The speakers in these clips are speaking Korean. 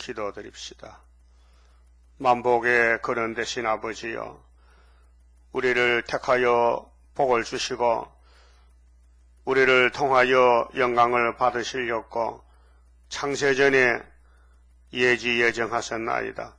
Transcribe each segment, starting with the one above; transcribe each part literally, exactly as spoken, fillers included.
기도드립시다. 만복의 근원 되신 아버지여, 우리를 택하여 복을 주시고 우리를 통하여 영광을 받으시려고 창세전에 예지 예정하셨나이다.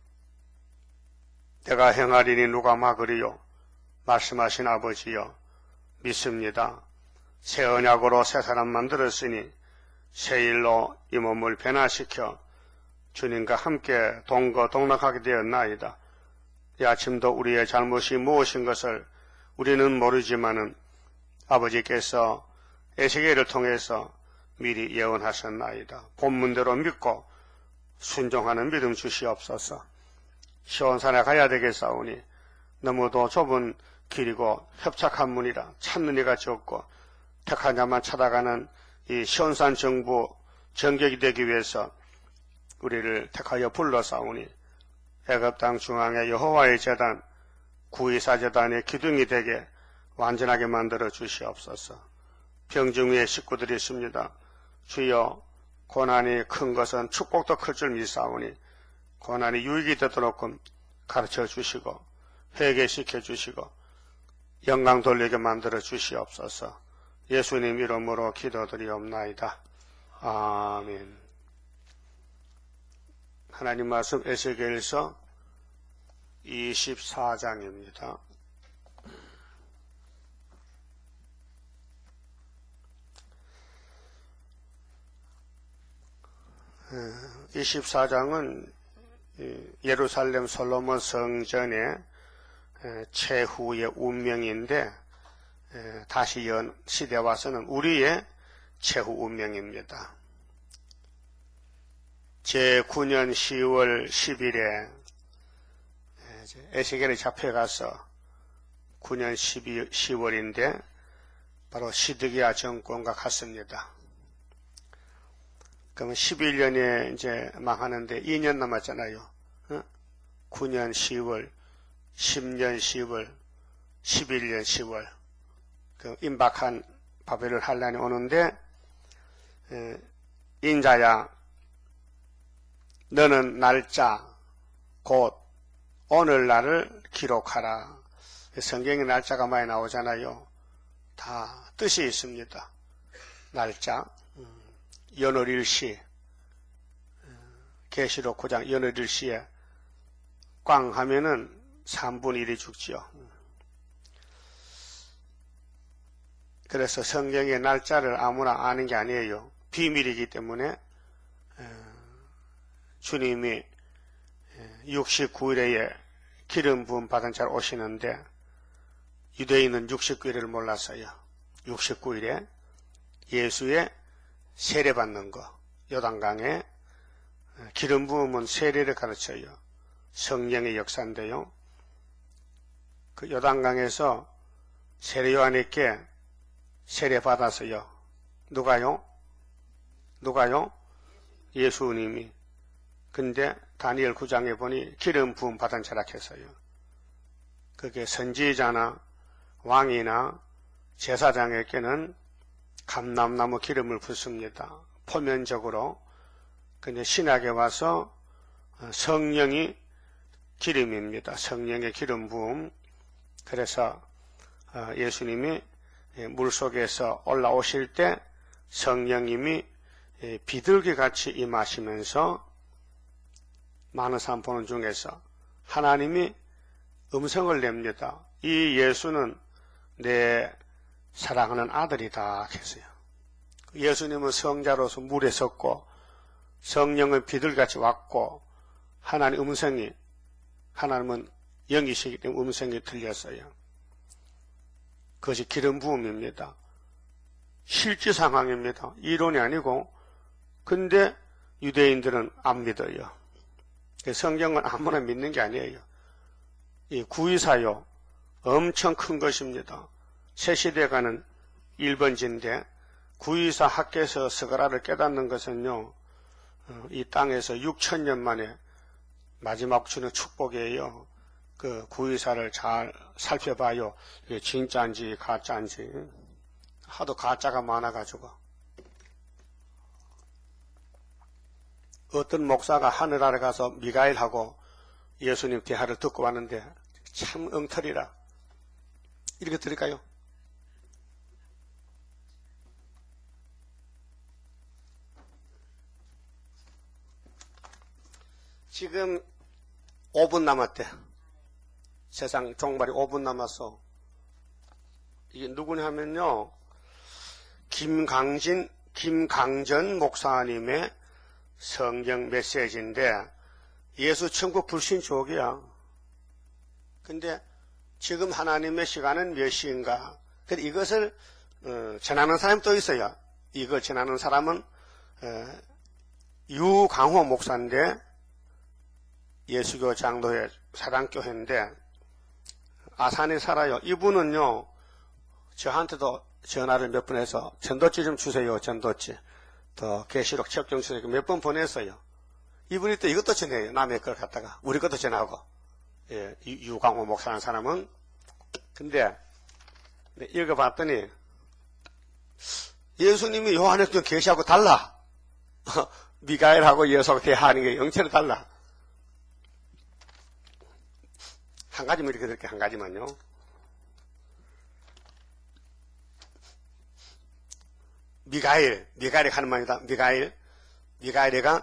내가 행하리니 누가 막으리요? 말씀하신 아버지여, 믿습니다. 새 언약으로 새 사람 만들었으니 새 일로 이 몸을 변화시켜 주님과 함께 동거동락하게 되었나이다. 이 아침도 우리의 잘못이 무엇인 것을 우리는 모르지만은 아버지께서 에스겔을 통해서 미리 예언하셨나이다. 본문대로 믿고 순종하는 믿음 주시옵소서. 시온산에 가야 되겠사오니 너무도 좁은 길이고 협착한 문이라 찾는 이가 적고 택한 자만 찾아가는 이 시온산 정부 정격이 되기 위해서 우리를 택하여 불러사오니 애굽 땅 중앙에 여호와의 제단 구이사 제단의 기둥이 되게 완전하게 만들어 주시옵소서. 병중 위에 식구들이 있습니다. 주여, 고난이 큰 것은 축복도 클 줄 믿사오니 고난이 유익이 되도록 가르쳐 주시고 회개시켜 주시고 영광 돌리게 만들어 주시옵소서. 예수님 이름으로 기도드리옵나이다. 아멘. 하나님 말씀 에스겔서 이십사 장입니다. 이십사 장은 예루살렘 솔로몬 성전의 최후의 운명인데 다시 연 시대에 와서는 우리의 최후 운명입니다. 제구 년 시월 십일에 에스겔이 잡혀가서 구 년 시월인데 바로 시드기야 정권과 같습니다. 그러면 십일 년에 이제 망하는데 이 년 남았잖아요. 어? 구 년 시월, 십 년 시월, 십일 년 시월. 그 임박한 바벨을 한란이 오는데, 에, 인자야, 너는 날짜, 곧, 오늘날을 기록하라. 성경에 날짜가 많이 나오잖아요. 다 뜻이 있습니다. 날짜, 연월일시, 계시록 구 장 연월일시에 꽝 하면은 삼분의 일이 죽지요. 그래서 성경의 날짜를 아무나 아는 게 아니에요. 비밀이기 때문에 주님이 육십구 일에 기름 부음 받은 자로 오시는데 유대인은 육십구 일을 몰랐어요. 육십구 일에 예수의 세례 받는 거, 요단강에 기름 부음은 세례를 가르쳐요. 성령의 역사인데요. 그 요단강에서 세례 요한에게 세례 받았어요. 누가요? 누가요? 예수님이. 근데 다니엘 구 장에 보니 기름 부음 받은 자라 했어요. 그게 선지자나 왕이나 제사장에게는 감람나무 기름을 붓습니다. 포면적으로. 근데 신약에 와서 성령이 기름입니다. 성령의 기름 부음. 그래서 예수님이 물속에서 올라오실 때 성령님이 비둘기같이 임하시면서 많은 사람 보는 중에서 하나님이 음성을 냅니다. 이 예수는 내 사랑하는 아들이다 했어요. 예수님은 성자로서 물에 섰고 성령은 비둘기같이 왔고 하나님 음성이 하나님은 영이시기 때문에 음성이 들렸어요. 그것이 기름 부음입니다. 실제 상황입니다. 이론이 아니고. 근데 유대인들은 안 믿어요. 성경은 아무나 믿는 게 아니에요. 이 구이사요 엄청 큰 것입니다. 새 시대에 가는 일 번지인데 구이사 학계에서 스가랴를 깨닫는 것은요, 이 땅에서 육천 년 만에 마지막 주는 축복이에요. 그 구이사를 잘 살펴봐요. 이게 진짜인지 가짜인지. 하도 가짜가 많아가지고. 어떤 목사가 하늘 아래 가서 미가엘하고 예수님 대화를 듣고 왔는데 참 엉터리라. 이렇게 드릴까요? 지금 오 분 남았대. 세상 종말이 오 분 남았어. 이게 누구냐 하면요, 김강진, 김강전 목사님의 성경 메시지인데, 예수 천국 불신족이야. 근데 지금 하나님의 시간은 몇 시인가? 근데 이것을 어, 전하는 사람이 또 있어요. 이걸 전하는 사람은 어, 유강호 목사인데, 예수교 장로회 사랑교회인데 아산에 살아요. 이분은요, 저한테도 전화를 몇 번 해서 전도지 좀 주세요. 전도지. 더 계시록 책 좀 주세요. 몇 번 보냈어요. 이분이 또 이것도 전해요. 남의 걸 갖다가 우리 것도 전하고. 예, 유광호 목사라는 사람은. 근데 읽어봤더니 예수님이 요한에서 계시하고 달라. 미가엘하고 예수하고 대화하는 게 영체로 달라. 한 가지만 이렇게 드릴게요. 한 가지만요. 미가엘, 미가엘이 하는 말이다. 미가엘, 미가엘이가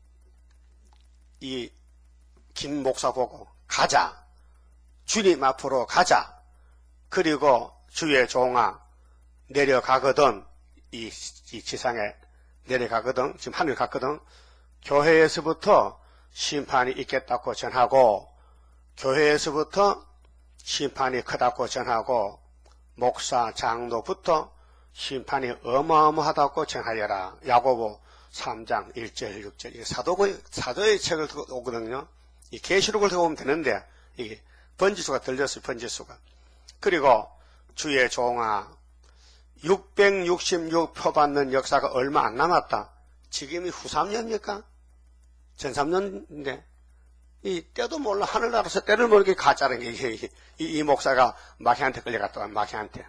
이 김 목사 보고 가자. 주님 앞으로 가자. 그리고 주의 종아 내려가거든. 이, 이 지상에 내려가거든. 지금 하늘 갔거든. 교회에서부터 심판이 있겠다고 전하고, 교회에서부터 심판이 크다고 전하고, 목사, 장로부터 심판이 어마어마하다고 전하여라. 야고보 삼 장 일 절 육 절. 이게 사도의, 사도의 책을 두고 오거든요. 이 계시록을 두고 오면 되는데, 이게 번지수가 들렸어요, 번지수가. 그리고 주의 종아, 육백육십육 표 받는 역사가 얼마 안 남았다. 지금이 후삼년입니까? 전삼년인데, 이 때도 몰라 하늘나라에서 때를 모르게 가짜는 게 이, 이, 이 목사가 마귀한테 끌려갔다. 마귀한테.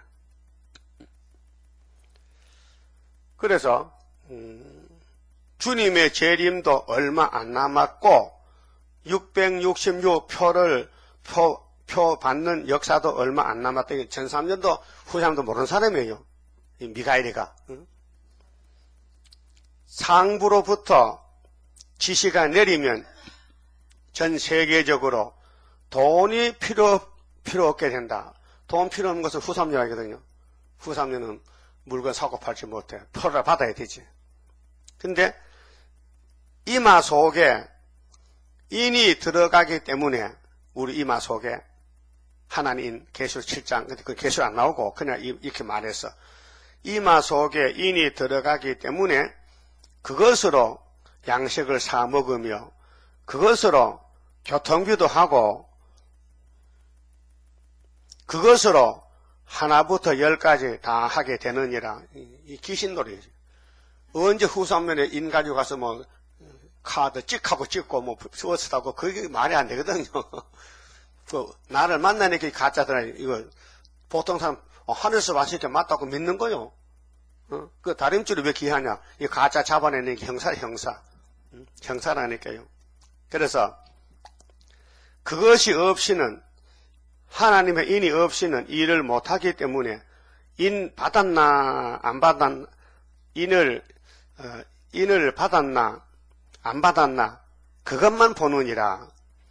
그래서 음, 주님의 재림도 얼마 안 남았고 육백육십육 표를 표, 표 받는 역사도 얼마 안 남았다. 전삼년도 후삼년도 모르는 사람이에요. 이 미가엘이가. 응? 상부로부터 지시가 내리면 전 세계적으로 돈이 필요, 필요 없게 된다. 돈 필요 없는 것은 후삼년이거든요. 후삼년은 물건 사고 팔지 못해. 표를 받아야 되지. 근데 이마 속에 인이 들어가기 때문에 우리 이마 속에 하나님 계시록 칠 장, 근데 그 계시록 안 나오고 그냥 이렇게 말했어. 이마 속에 인이 들어가기 때문에 그것으로 양식을 사 먹으며 그것으로 교통비도 하고 그것으로 하나부터 열까지 다 하게 되느니라. 이 귀신놀이지. 언제 후삼년에 인 가지고 가서 뭐 카드 찍하고 찍고 뭐 버스 타고 그게 말이 안 되거든요. 그 나를 만나니까 가짜더라. 이거 보통 사람 어, 하늘에서 왔을 때 맞다고 믿는 거요. 어? 그 다림줄이 왜 귀하냐? 이 가짜 잡아내는 게 형사 형사 응? 형사라니까요. 그래서 그것이 없이는 하나님의 인이 없이는 일을 못하기 때문에 인 받았나 안 받았나 인을 어, 인을 받았나 안 받았나 그것만 보느니라.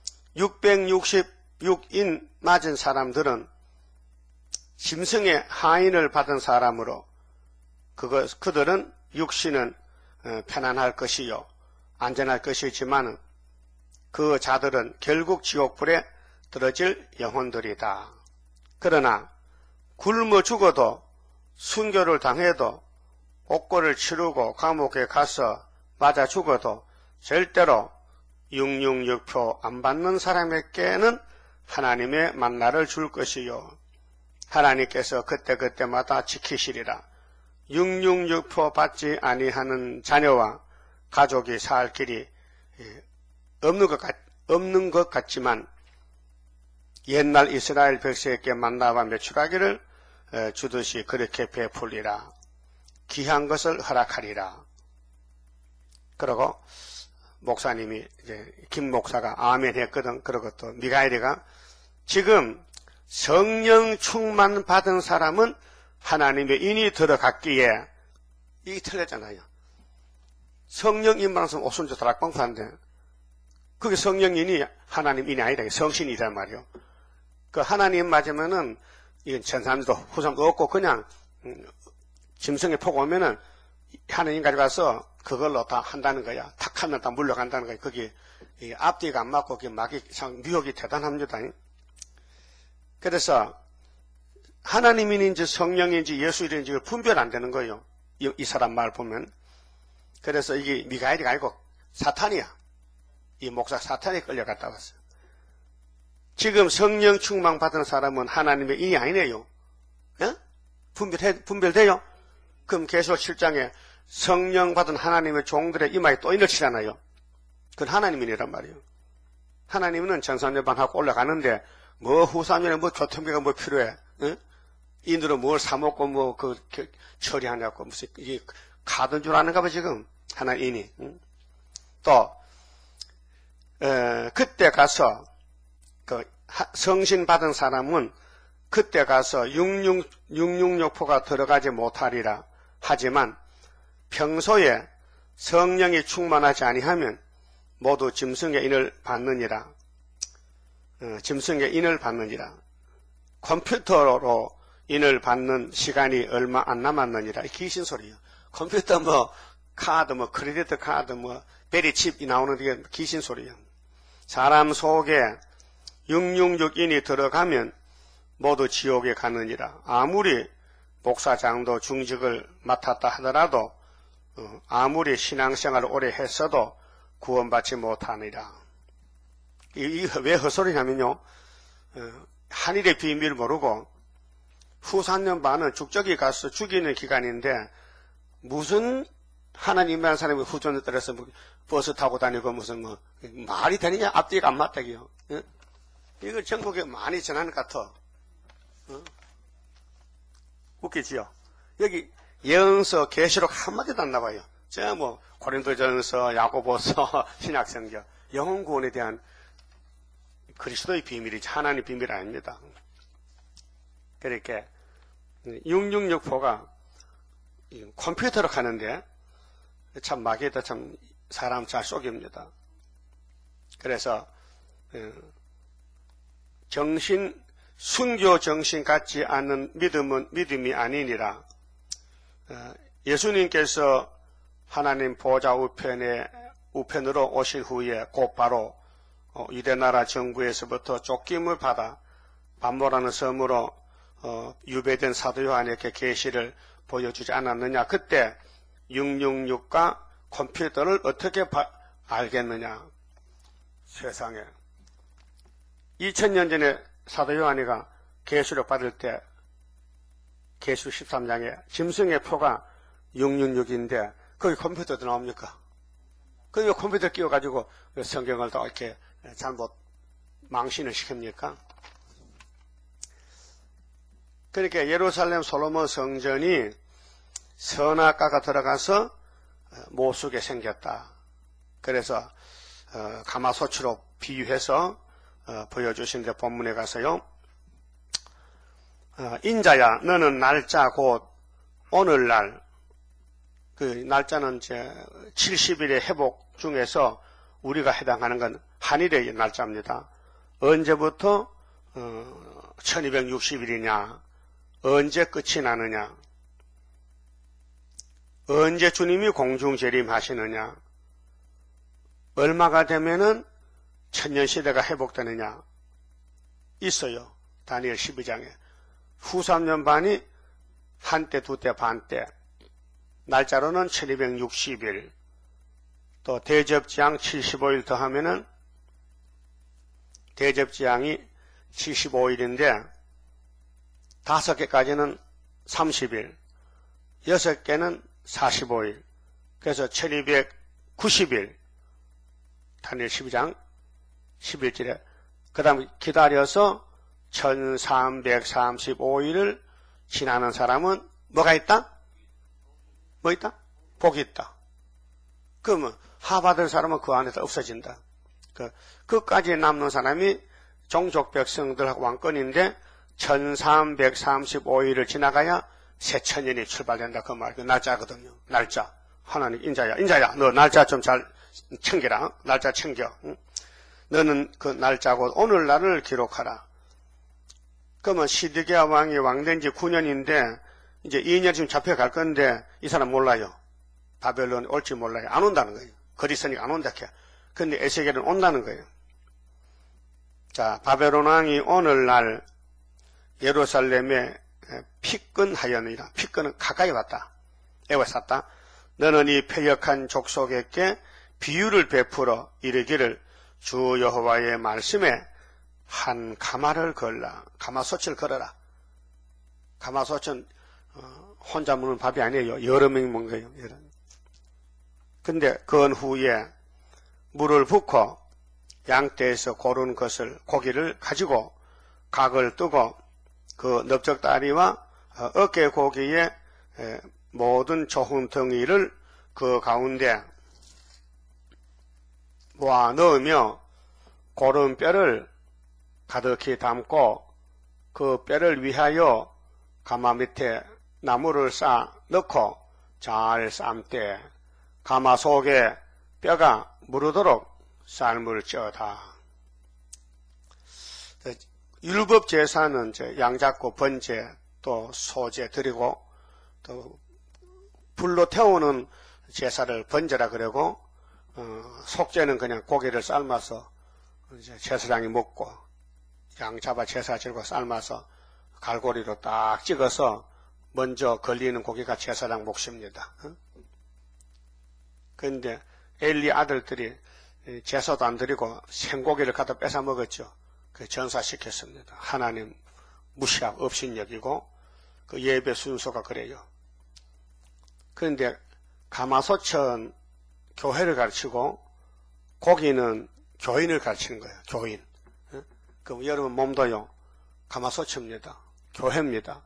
육백육십육 인 맞은 사람들은 심성의 하인을 받은 사람으로 그것 그들은 육신은 어, 편안할 것이요 안전할 것이지만 그 자들은 결국 지옥불에 떨어질 영혼들이다. 그러나 굶어 죽어도 순교를 당해도 옥고를 치르고 감옥에 가서 맞아 죽어도 절대로 육백육십육 표 안 받는 사람에게는 하나님의 만나를 줄 것이요 하나님께서 그때그때마다 지키시리라. 육백육십육 표 받지 아니하는 자녀와 가족이 살 길이 없는 것, 같, 없는 것 같지만 옛날 이스라엘 백성에게 만나와 매출하기를 주듯이 그렇게 베풀리라. 귀한 것을 허락하리라. 그리고 목사님이 이제 김 목사가 아멘 했거든. 그러고 또 미가엘이가 지금 성령 충만 받은 사람은 하나님의 인이 들어갔기에 이게 틀렸잖아요. 성령 인만해서 오순절 다락방파인데 그게 성령인이 하나님 인이 아니다. 성신이란 말이요. 그 하나님 맞으면은 이건 전사님도 후삼도 없고 그냥 짐승의 폭 오면은 하나님 가져가서 그걸로 다 한다는 거야. 탁 하면 다 물러간다는 거야. 거기 앞뒤가 안 맞고 그게 막이 참 유혹이 대단합니다. 그래서 하나님인지 성령인지 예수인지 분별 안 되는 거예요. 이, 이 사람 말 보면. 그래서 이게 미가엘이 아니고 사탄이야. 이 목사 사탄이 끌려갔다 왔어요. 지금 성령 충만 받은 사람은 하나님의 인이 아니네요. 예? 분별해, 분별돼요? 그럼 계속 칠 장에 성령 받은 하나님의 종들의 이마에 또 인을 치잖아요. 그건 하나님이란 말이에요. 하나님은 전산여반하고 올라가는데 뭐 후삼년에 뭐 교통비가 뭐 필요해? 예? 인으로 뭘 사먹고 뭐 그 처리하냐고 무슨 이게 가던 줄 아는가 봐 지금 하나님이. 응? 또 에, 그때 가서 그 성신 받은 사람은 그때 가서 육육육포가 들어가지 못하리라. 하지만 평소에 성령이 충만하지 아니하면 모두 짐승의 인을 받느니라. 어, 짐승의 인을 받느니라. 컴퓨터로 인을 받는 시간이 얼마 안 남았느니라. 귀신 소리예요. 컴퓨터 뭐 카드 뭐 크레디트 카드 뭐 베리칩이 나오는 게 귀신 소리예요. 사람 속에 육육육인이 들어가면 모두 지옥에 가느니라. 아무리 목사장도 중직을 맡았다 하더라도 어, 아무리 신앙생활을 오래 했어도 구원받지 못하니라. 이게 왜 헛소리냐면요. 어, 한일의 비밀을 모르고 후 삼 년 반은 죽적이 가서 죽이는 기간인데 무슨 하나님이라는 사람이 후전에 따라서 뭐 버스 타고 다니고 무슨 뭐 말이 되느냐 앞뒤가 안 맞다기요. 예? 이거 전국에 많이 전하는 것 같아. 어? 웃기지요? 여기 예언서 계시록 한마디도 안 나와요. 저 뭐 고린도전서 야고보서 신약성경 영혼 구원에 대한 그리스도의 비밀이지 하나님의 비밀 아닙니다. 그렇게 육육육포가 컴퓨터로 가는데 참 마귀도 참 사람 잘 속입니다. 그래서 정신 순교 정신 같지 않은 믿음은 믿음이 아니니라. 예수님께서 하나님 보좌 우편에 우편으로 오신 후에 곧바로 유대나라 정부에서부터 쫓김을 받아 반모라는 섬으로 어, 유배된 사도 요한에게 계시를 보여주지 않았느냐. 그때 육육육과 컴퓨터를 어떻게 바, 알겠느냐. 세상에 이천 년 전에 사도 요한이가 계시를 받을 때 계시록 십삼 장에 짐승의 표가 육육육인데 거기 컴퓨터도 나옵니까? 거기 컴퓨터 끼워가지고 성경을 또 이렇게 잘못 망신을 시킵니까? 그러니까 예루살렘 솔로몬 성전이 선악과가 들어가서 모수게 생겼다. 그래서 가마솥으로 비유해서 보여주신 데 본문에 가서요. 인자야 너는 날짜 곧 오늘날 그 날짜는 이제 칠십 일의 회복 중에서 우리가 해당하는 건 한일의 날짜입니다. 언제부터 어, 천이백육십 일이냐? 언제 끝이 나느냐? 언제 주님이 공중재림하시느냐? 얼마가 되면은 천년시대가 회복되느냐? 있어요. 다니엘 십이 장에. 후 삼 년 반이 한때, 두때, 반때. 날짜로는 천이백육십 일. 또 대접지향 칠십오 일 더하면은 대접지향이 칠십오 일인데 다섯 개까지는 삼십 일, 여섯 개는 사십오 일. 그래서 천이백구십 일. 다니엘 십이 장 십일 절에 그 다음에 기다려서 천삼백삼십오 일을 지나는 사람은 뭐가 있다? 뭐 있다? 복이 있다. 그러면 하받을 사람은 그 안에서 없어진다. 그, 끝까지 남는 사람이 종족 백성들하고 왕권인데 천삼백삼십오 일을 지나가야 새천년이 출발된다. 그 말, 그 날짜거든요. 날짜. 하나님, 인자야, 인자야, 너 날짜 좀 잘 챙겨라. 날짜 챙겨. 응? 너는 그 날짜고 오늘날을 기록하라. 그러면 시드기야 왕이 왕된 지 구 년인데 이제 이 년 지금 잡혀갈 건데 이 사람 몰라요. 바벨론 올지 몰라요. 안 온다는 거예요. 거리 있으니까 안 온다. 근데 에스겔은 온다는 거예요. 자, 바벨론 왕이 오늘날 예루살렘에 피근하였느니라. 피근은 가까이 왔다. 애워쌌다. 너는 이 패역한 족속에게 비유를 베풀어 이르기를 주 여호와의 말씀에 한 가마를 걸라. 가마솥을 걸어라. 가마솥은 혼자 먹는 밥이 아니에요. 여러 명이 먹는 거예요. 여러. 근데 건 후에 물을 붓고 양떼에서 고른 것을 고기를 가지고 각을 뜨고 그 넓적다리와 어깨 고기의 모든 좋은 덩이를 그 가운데 모아 넣으며 고른 뼈를 가득히 담고 그 뼈를 위하여 가마 밑에 나무를 쌓아 넣고 잘 삶되 가마 속에 뼈가 무르도록 삶을 쪄다. 율법 제사는 양 잡고 번제 또 소제 드리고 또 불로 태우는 제사를 번제라 그러고 어, 속제는 그냥 고기를 삶아서 이제 제사장이 먹고 양 잡아 제사 지고 삶아서 갈고리로 딱 찍어서 먼저 걸리는 고기가 제사장 몫입니다. 그런데 어? 엘리 아들들이 제사도 안 드리고 생고기를 갖다 뺏어 먹었죠. 그 전사시켰습니다. 하나님 무시하고 업신여기고 그 예배 순서가 그래요. 그런데 가마솥은 교회를 가르치고 고기는 교인을 가르치는 거예요. 교인. 그럼 여러분 몸도요. 가마솥입니다. 교회입니다.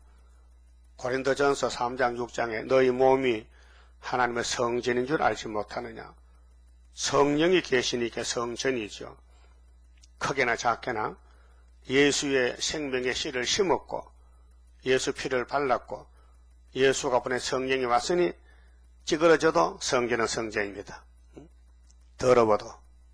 고린도전서 삼 장 육 장에 너희 몸이 하나님의 성전인 줄 알지 못하느냐. 성령이 계시니까 성전이죠. 크게나 작게나 예수의 생명의 씨를 심었고 예수 피를 발랐고 예수가 보낸 성령이 왔으니 찌그러져도 성전은 성전입니다. 더러워도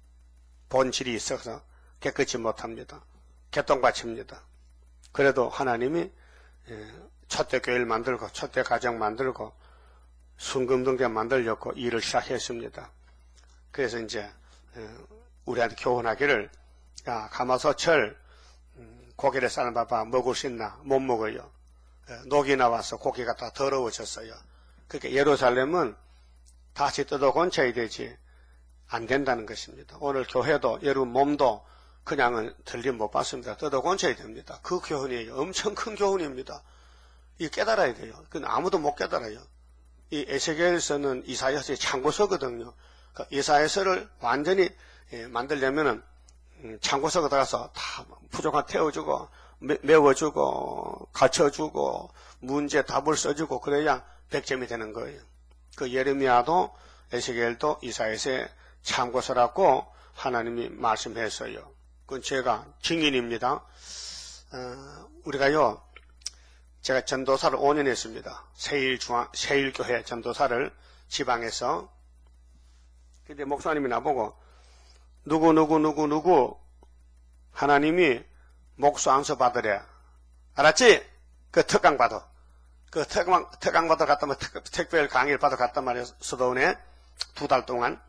본질이 있어서 깨끗이 못합니다. 개똥밭입니다. 그래도 하나님이 초대교회를 만들고 초대가정 만들고 순금등대 만들려고 일을 시작했습니다. 그래서 이제 우리한테 교훈하기를 야 가마솥을 고기를 삶아봐 먹을 수 있나? 못 먹어요. 녹이 나와서 고기가 다 더러워졌어요. 그러니까 예루살렘은 다시 뜯어 건쳐야 되지 안 된다는 것입니다. 오늘 교회도 여러분 몸도 그냥은 들림 못 받습니다. 뜯어 건쳐야 됩니다. 그 교훈이에요. 엄청 큰 교훈입니다. 이 깨달아야 돼요. 근데 아무도 못 깨달아요. 이 에스겔서는 이사야서의 참고서거든요. 그러니까 이사야서를 완전히 만들려면은 창고석에 들어가서 다 부족한 태워주고 메워주고 가르쳐주고 문제 답을 써주고 그래야 백 점이 되는 거예요. 그 예레미야도 에스겔도 이사야서에 참고서라고 하나님이 말씀했어요. 그건 제가 증인입니다. 어, 우리가요 제가 전도사를 오 년 했습니다. 세일중앙 세일교회 전도사를 지방에서. 근데 목사님이 나보고 누구 누구 누구 누구 하나님이 목수 안수 받으래. 알았지? 그 특강 받아. 그 특강 특강 받아 갔다 면 특별 강의를 받아 갔단 말이야. 수도원에 두 달 동안.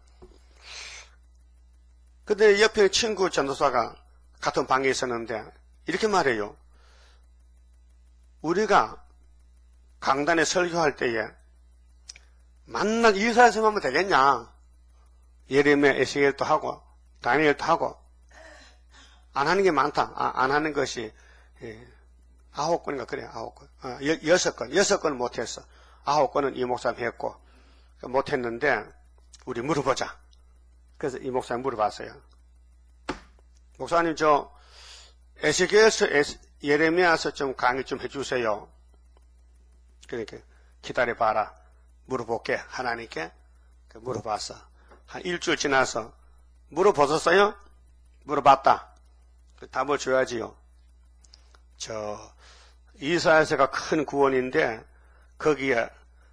근데 옆에 친구 전도사가 같은 방에 있었는데 이렇게 말해요. 우리가 강단에 설교할 때에 만날 이사야서만 하면 되겠냐? 예레미야, 에스겔도 하고 다니엘도 하고 안 하는 게 많다. 아, 안 하는 것이 예, 아홉 건인가 그래 아홉 건, 아, 여, 여섯 건, 여섯 건은 못했어. 아홉 건은 이 목사님 했고 못했는데 우리 물어보자. 그래서 이 목사님 물어봤어요. 목사님 저 에스겔서, 예레미야서 좀 강의 좀 해주세요. 그러니까 기다려봐라. 물어볼게 하나님께 물어봤어. 한 일주일 지나서 물어보셨어요? 물어봤다. 그 답을 줘야지요. 저 이사야서가 큰 구원인데 거기에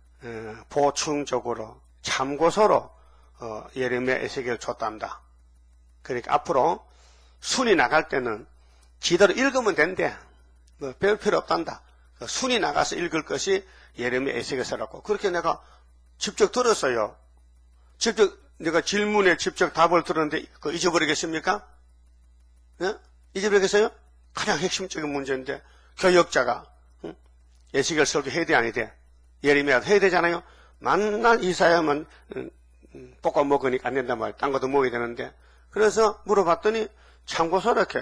보충적으로 참고서로 예레미야, 에스겔을 줬답니다. 그러니까 앞으로 순위 나갈 때는 지대로 읽으면 된대. 뭐 배울 필요 없단다. 순위 나가서 읽을 것이 예레미야, 에스겔서라고. 그렇게 내가 직접 들었어요. 직접 내가 질문에 직접 답을 들었는데 그거 잊어버리겠습니까? 예? 잊어버리겠어요? 가장 핵심적인 문제인데 교역자가 응? 에스겔 설교 해야 돼 아니 돼? 예레미야 해야 되잖아요. 만날 이사야만 응, 응, 볶아 먹으니까 안 된단 말이에요. 딴 것도 먹어야 되는데. 그래서 물어봤더니 참고서 이렇게.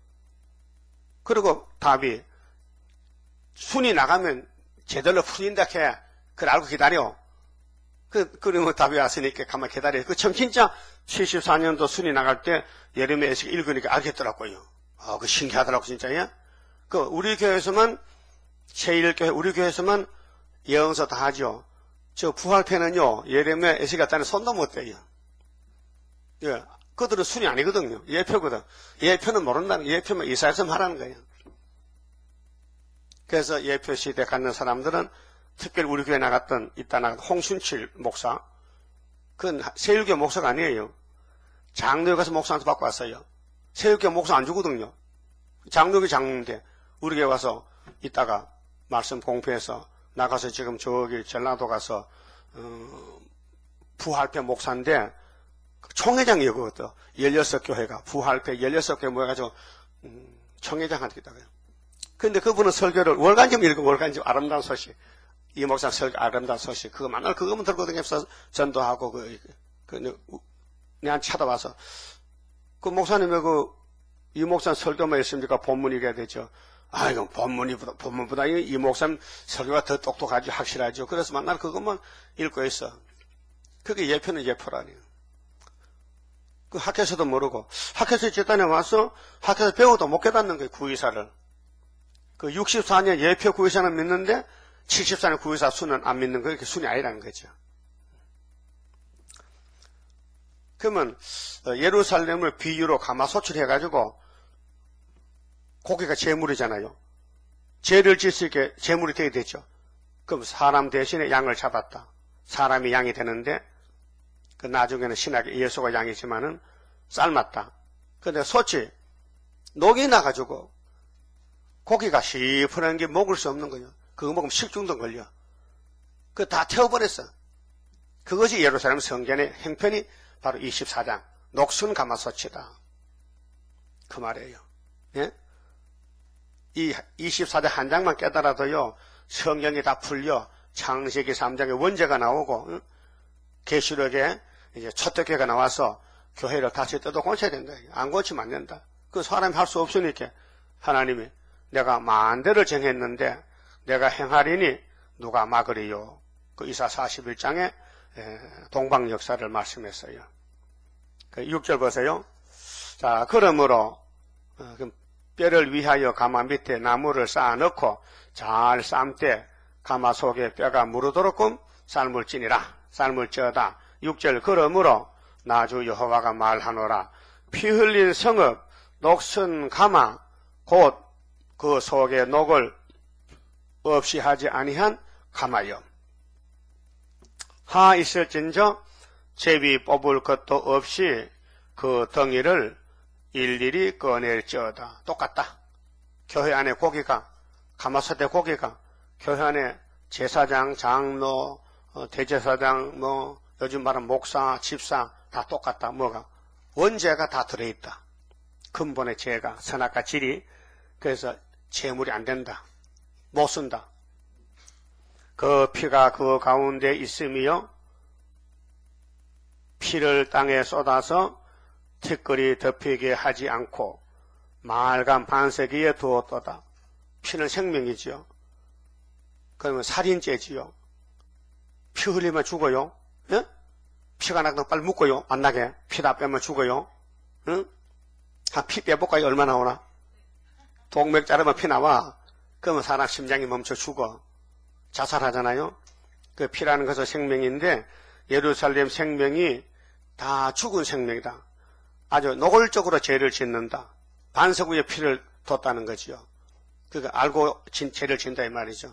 그리고 답이 순위 나가면 제대로 풀린다 해. 그걸 알고 기다려. 그, 그러면 답이 왔으니까 가만히 기다려. 그 참 진짜 칠십사 년도 순위 나갈 때 예레미야 에스겔 읽으니까 알겠더라고요. 아, 그 신기하더라고 진짜. 예? 그 우리 교회에서만 제일교회 우리 교회에서만 예언서 다 하죠. 저 부활편은요 예레미야 에스겔 때는 손도 못 대요. 예, 그들은 순위 아니거든요. 예표거든. 예표는 모른다는 거. 예표면 이사야서만 하라는 거예요. 그래서 예표 시대 갖는 사람들은 특별히 우리 교회 나갔던 이따 나갔던 홍순칠 목사, 그건 세율교 목사가 아니에요. 장로에 가서 목사한테 받고 왔어요. 세율교 목사 안 주거든요. 장로교 장로인데 우리 교회 와서 이따가 말씀 공부해서 나가서 지금 저기 전라도 가서 어, 부활패 목사인데 총회장이거든. 열여섯 교회가 부활패 열여섯 교회 모여가지고 음, 총회장한테 있다가요. 근데 그분은 설교를 월간점 읽고 월간점 아름다운 소식. 이 목사 설교 아름다운 소식. 그거 만날 그거만 들고 다니면서 전도하고 그, 그, 내한테 찾아와서 그 목사님 왜 그 이 목사 설교만 있습니까? 본문 읽어야 되죠. 아, 이건 본문이보다, 본문보다 이 목사님 설교가 더 똑똑하죠. 확실하죠. 그래서 만날 그것만 읽고 있어. 그게 예표는 예표라니요. 그 학교에서도 모르고, 학교에서 집단에 와서 학교에서 배워도 못 깨닫는 거예요. 구의사를. 그 육십사 년 예표 구의사는 믿는데 칠십사 년 구의사 수는 안 믿는 거, 이렇게 순이 아니라는 거죠. 그러면 예루살렘을 비유로 가마솥을 해가지고 고기가 제물이잖아요. 죄를 짓을게 제물이 되게 되죠. 그럼 사람 대신에 양을 잡았다. 사람이 양이 되는데 그 나중에는 신학의 예수가 양이지만은 삶았다. 근데 솥이 녹이 나가지고 고기가 시퍼런 게 먹을 수 없는 거예요. 그거 먹으면 식중독 걸려. 그거 다 태워버렸어. 그것이 예루살렘 성전의 행편이 바로 이십사 장 녹슨 가마솥이다. 그 말이에요. 예? 이 이십사 장 한 장만 깨달아도요 성경이 다 풀려. 창세기 삼 장에 원죄가 나오고 응? 계시록에 이제 초대교회가 나와서 교회를 다시 뜯어 고쳐야 된다. 안 고치면 안 된다. 그 사람이 할 수 없으니까 하나님이 내가 만대를 정했는데 내가 행하리니 누가 막으리요. 그 이사 사십일 장에 동방 역사를 말씀했어요. 육 절 보세요. 자, 그러므로 뼈를 위하여 가마 밑에 나무를 쌓아 넣고 잘 삶되 가마 속에 뼈가 무르도록끔 삶을 찌니라. 삶을 쪄다. 육 절 그러므로 나주 여호와가 말하노라. 피 흘린 성읍 녹슨 가마 곧 그 속에 녹을 없이 하지 아니한 가마여. 하 있을진저 제비 뽑을 것도 없이 그 덩이를 일일이 꺼낼지어다. 똑같다. 교회 안에 고기가 가마솥에 고기가 교회 안에 제사장, 장로, 대제사장, 뭐 요즘 말하는 목사, 집사 다 똑같다. 뭐가 원죄가 다 들어있다. 근본의 죄가 선악과 질이. 그래서 재물이 안 된다. 못 쓴다. 그 피가 그 가운데 있으며 피를 땅에 쏟아서 티끌이 덮이게 하지 않고 말간 반세기에 두었도다. 피는 생명이지요. 그러면 살인죄지요. 피 흘리면 죽어요. 예? 피가 나도 빨리 묻고요. 안 나게. 피 다 빼면 죽어요. 응? 한 피 빼볼까요? 얼마 나오나? 동맥 자르면 피 나와. 그러면 사람 심장이 멈춰 죽어. 자살하잖아요. 그 피라는 것은 생명인데 예루살렘 생명이 다 죽은 생명이다. 아주 노골적으로 죄를 짓는다. 반석 위에 피를 뒀다는 거지요. 그러니까 알고 진, 죄를 진다 이 말이죠.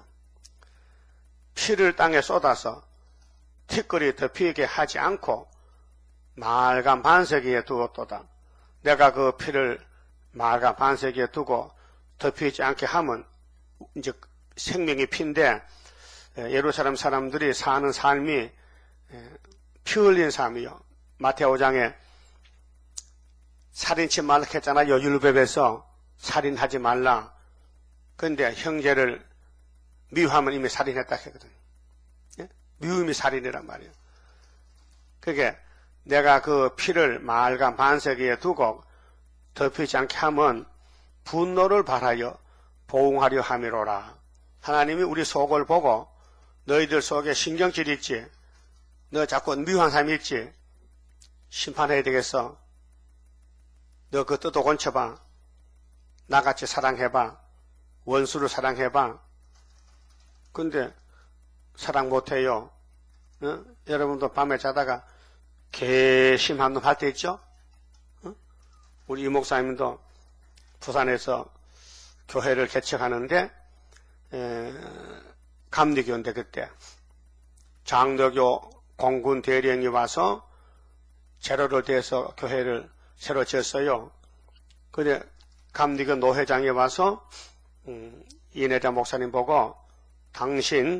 피를 땅에 쏟아서 티끌이 덮이게 하지 않고 맑은 반석 위에 두었도다. 내가 그 피를 맑은 반석 위에 두고 덮이지 않게 하면 이제 생명이 피인데 예루살렘 사람들이 사는 삶이 피 흘린 삶이요. 마태오 장에 살인치 말라 했잖아요. 율법에서 살인하지 말라. 그런데 형제를 미워하면 이미 살인했다 했거든요. 예? 미움이 살인이란 말이에요. 그게 내가 그 피를 맑은 반석 위에 두고 덮이지 않게 하면 분노를 발하여 보응하려 함이로라. 하나님이 우리 속을 보고 너희들 속에 신경질 있지? 너 자꾸 미워한 사람이 있지? 심판해야 되겠어. 너 그 뜻도 건쳐봐. 나같이 사랑해봐. 원수를 사랑해봐. 근데 사랑 못해요. 어? 여러분도 밤에 자다가 개심한 놈 할 때 있죠? 어? 우리 이 목사님도 부산에서 교회를 개척하는데 에, 감리교인데 그때 장로교 공군 대령이 와서 재로를 대해서 교회를 새로 지었어요. 근데 감리교 노회장이 와서 음, 이내자 목사님 보고 당신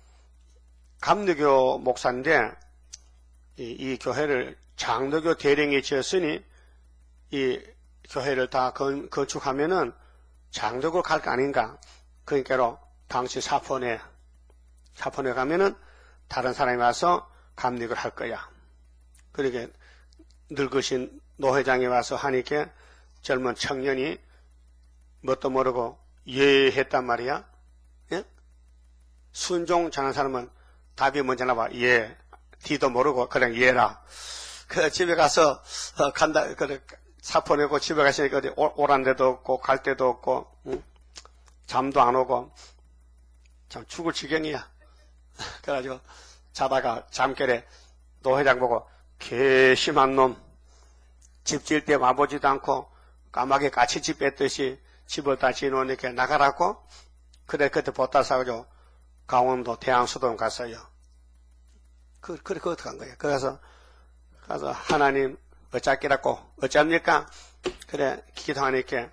감리교 목사인데 이, 이 교회를 장로교 대령이 지었으니 이 교회를 다 건, 건축하면은 장로교 갈 거 아닌가. 그러니까로 당신 사포내 사포내 가면은 다른 사람이 와서 감리교를 할 거야. 그러게 늙으신 노회장이 와서 하니까 젊은 청년이 뭣도 모르고 예 했단 말이야. 예? 순종 잘하는 사람은 답이 먼저 나와. 예. 뒤도 모르고 그냥 예라. 그 집에 가서 어, 간다. 그래 사포 내고 집에 가시니까 어디 오란 데도 없고 갈 데도 없고 응? 잠도 안 오고 참 죽을 지경이야. 그래가지고 자다가 잠결에 노회장 보고 개심한 놈 집 지을 때 와보지도 않고 까마귀 같이 집 뺐듯이 집을 다 지어놓으니까 나가라고. 그래 그때 보따 사가지고 강원도 대왕수도원 갔어요. 그, 그래, 그 어떻게 한 거예요? 그래서, 가서, 하나님, 어쩌기라고, 어쩝니까? 그래, 기도하니까,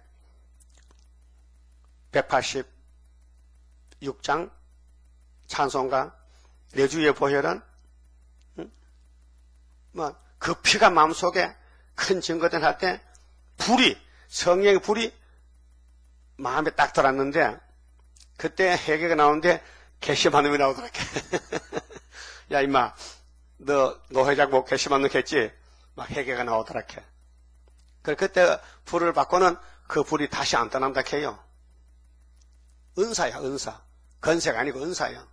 백팔십육 장, 찬송가, 내 주의 보혈은, 응? 뭐, 그 피가 마음속에 큰 증거들 할 때, 불이, 성령의 불이 마음에 딱 들었는데, 그때 회개가 나오는데, 괘씸한 놈이 나오더라. 야, 임마, 너, 노회장 뭐 괘씸한 놈 했지? 막 회개가 나오더라. 그, 그때 불을 받고는 그 불이 다시 안 떠난다 해요. 은사야, 은사. 건세가 아니고 은사야.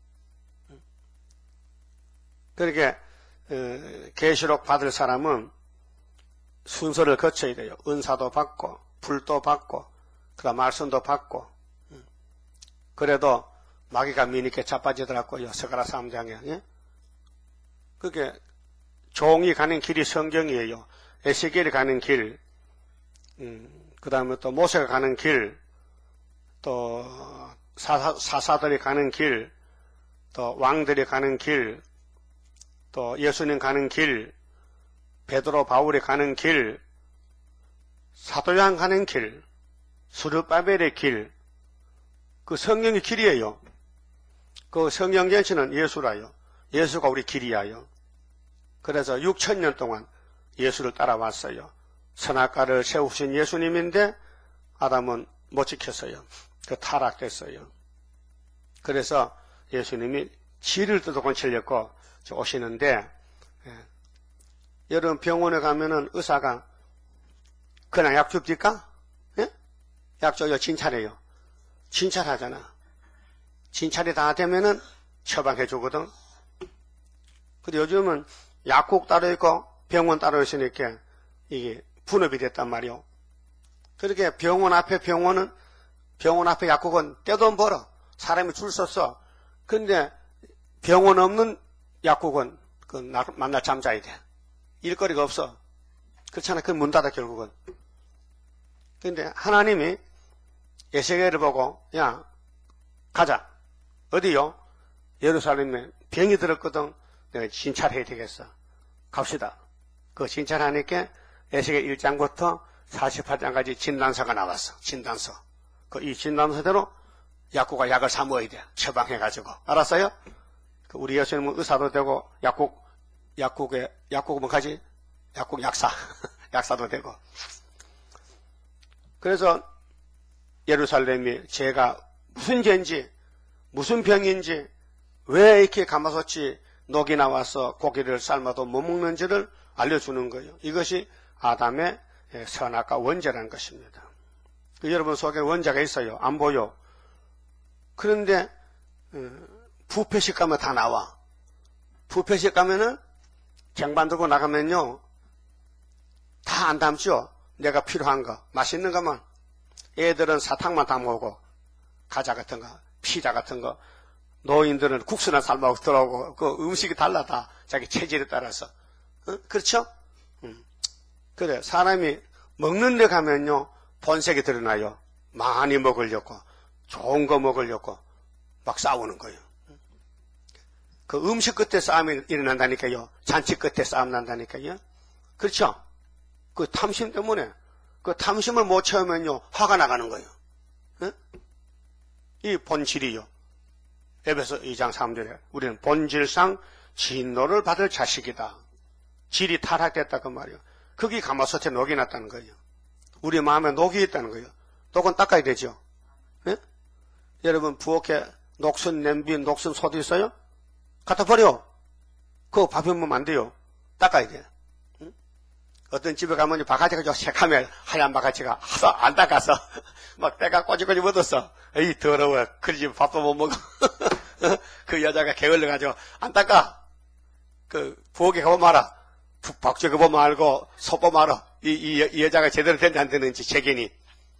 그렇게, 어, 계시록 받을 사람은 순서를 거쳐야 돼요. 은사도 받고, 불도 받고, 그다음 말씀도 받고. 그래도 마귀가 미니께 자빠지더라고요. 스가랴 삼 장에. 예? 그게 종이 가는 길이 성경이에요. 에스겔이 가는 길, 음, 그 다음에 또 모세가 가는 길, 또 사사, 사사들이 가는 길, 또 왕들이 가는 길, 또 예수님 가는 길, 베드로 바울이 가는 길, 사도요한 가는 길, 스룹바벨의 길, 그 성령의 길이에요. 그 성령 전체는 예수라요. 예수가 우리 길이야요. 그래서 육천 년 동안 예수를 따라왔어요. 선악과를 세우신 예수님인데 아담은 못 지켰어요. 그 타락됐어요. 그래서 예수님이 지를 뜯어 건치려고 오시는데, 예. 여러분 병원에 가면은 의사가 그냥 약 줍니까? 예? 약 줘요. 진찰해요. 진찰하잖아. 진찰이 다 되면은 처방해 주거든. 근데 요즘은 약국 따로 있고 병원 따로 있으니까 이게 분업이 됐단 말이요. 그렇게 병원 앞에 병원은, 병원 앞에 약국은 떼돈 벌어. 사람이 줄 섰어. 근데 병원 없는 약국은 그 만날 잠자야 돼. 일거리가 없어. 그렇잖아. 그 문 닫아 결국은. 그런데 하나님이 에스겔을 보고 야 가자. 어디요? 예루살렘에 병이 들었거든. 내가 진찰해야 되겠어. 갑시다. 그 진찰하니까 에스겔 일 장부터 사십팔 장까지 진단서가 나왔어. 진단서. 그 이 진단서대로 약국가 약을 사 먹어야 돼. 처방해가지고. 알았어요? 그 우리 예수님은 의사도 되고 약국 약국에 약국은 가지. 약국 약사. 약사도 되고. 그래서 예루살렘이 죄가 무슨 죄인지 무슨 병인지 왜 이렇게 가마솥이 녹이 나와서 고기를 삶아도 못 먹는지를 알려주는 거예요. 이것이 아담의 선악과 원죄라는 것입니다. 여러분 속에 원죄가 있어요. 안 보여. 그런데 부패식 가면 다 나와. 부패식 가면은 쟁반 들고 나가면요 다 안 담죠. 내가 필요한 거 맛있는 것만. 애들은 사탕만 담아오고 과자 같은 거 피자 같은 거, 노인들은 국수나 삶아서 들어오고, 그 음식이 달라, 다. 자기 체질에 따라서. 어? 그렇죠? 음. 그래, 사람이 먹는 데 가면요, 본색이 드러나요. 많이 먹으려고, 좋은 거 먹으려고, 막 싸우는 거예요. 그 음식 끝에 싸움이 일어난다니까요. 잔치 끝에 싸움 난다니까요. 그렇죠? 그 탐심 때문에, 그 탐심을 못 채우면요, 화가 나가는 거예요. 어? 이 본질이요. 에베소 이 장 삼 절에 우리는 본질상 진노를 받을 자식이다. 질이 타락됐다 그 말이요. 거기 가마솥에 녹이 났다는 거예요. 우리 마음에 녹이 있다는 거예요. 녹은 닦아야 되죠. 예? 여러분 부엌에 녹슨 냄비, 녹슨 소도 있어요? 갖다 버려. 그거 밥해 먹으면 안 돼요. 닦아야 돼. 응? 어떤 집에 가면 바가지가 좀 새카매 하얀 바가지가 하도 안 닦아서 막 때가 꼬집꼬집 묻었어. 에이 더러워. 그러지 밥도 못 먹어. 그 여자가 게을러가지고 안 닦아. 그 부엌에 가보면 알아. 박쥐 가보면 알고 솥보면 알아. 이, 이, 이 여자가 제대로 된지 안 되는지 재견이.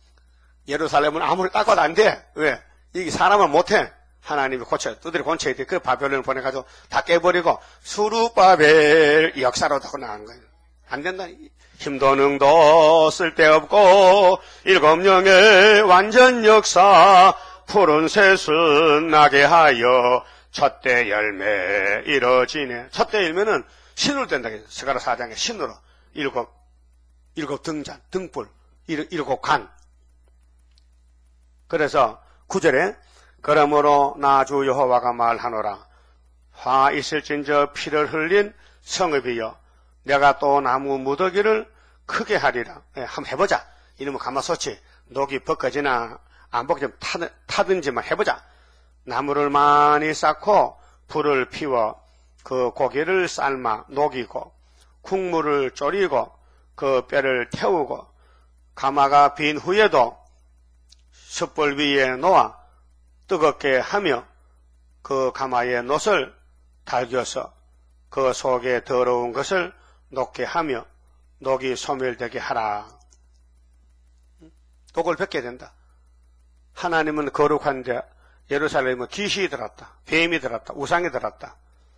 예루살렘은 아무리 닦아도 안 돼. 왜? 이게 사람은 못해. 하나님이 고쳐 두드려 고쳐야 돼. 그 바벨론을 보내가지고 다 깨버리고 수룹바벨 역사로 더 나간 거예요. 안 된다. 힘도 능도 쓸데없고 일곱 영의 완전 역사 푸른 새순 나게 하여 첫대 열매 이뤄지네. 첫대 열매는 신으로 된다. 스가랴 사 장에 신으로 일곱 일곱 등잔 등불 일곱 간. 그래서 구 절에 그러므로 나 주 여호와가 말하노라. 화 있을진저 피를 흘린 성읍이여 내가 또 나무 무더기를 크게 하리라. 예, 한번 해보자. 이놈은 가마솥이 녹이 벗겨지나 안 벗겨지면 타든지만 해보자. 나무를 많이 쌓고 불을 피워 그 고기를 삶아 녹이고 국물을 졸이고 그 뼈를 태우고 가마가 빈 후에도 숯불 위에 놓아 뜨겁게 하며 그 가마의 놋을 달겨서 그 속에 더러운 것을 녹게 하며 녹이 소멸되게 하라. 독을 벗겨야 된다. 하나님은 거룩한데 예루살렘은 귀신이 들었다. 뱀이 들었다. 우상이 들었다.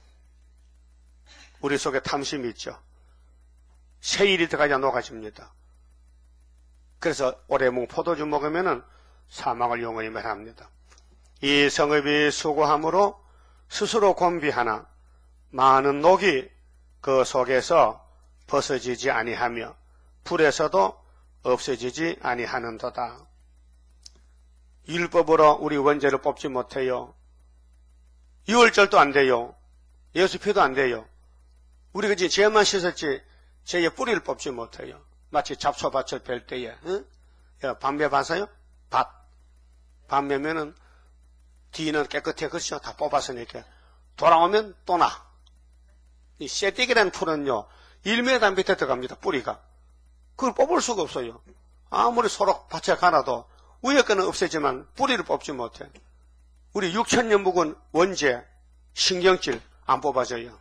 우리 속에 탐심이 있죠. 세일이 들어가야 녹아집니다. 그래서 오래묵 포도주 먹으면은 사망을 영원히 면합니다. 이 성읍이 수고함으로 스스로 곤비하나 많은 녹이 그 속에서 벗어지지 아니하며 불에서도 없어지지 아니하는도다. 율법으로 우리 원죄를 뽑지 못해요. 유월절도 안 돼요. 예수피도 안 돼요. 우리가 이제 죄만 씻었지 죄의 뿌리를 뽑지 못해요. 마치 잡초밭을 벨 때에 응? 밤매 봐서요? 밭. 밤매면은 뒤는 깨끗해. 그렇죠? 다 뽑았으니까. 돌아오면 또 나. 이 쇠떼기라는 풀은요, 일 미터 밑에 들어갑니다. 뿌리가. 그걸 뽑을 수가 없어요. 아무리 소록 밭에 가놔도 위에 거는 없애지만 뿌리를 뽑지 못해. 우리 육천 년 묵은 원죄, 신경질 안 뽑아져요.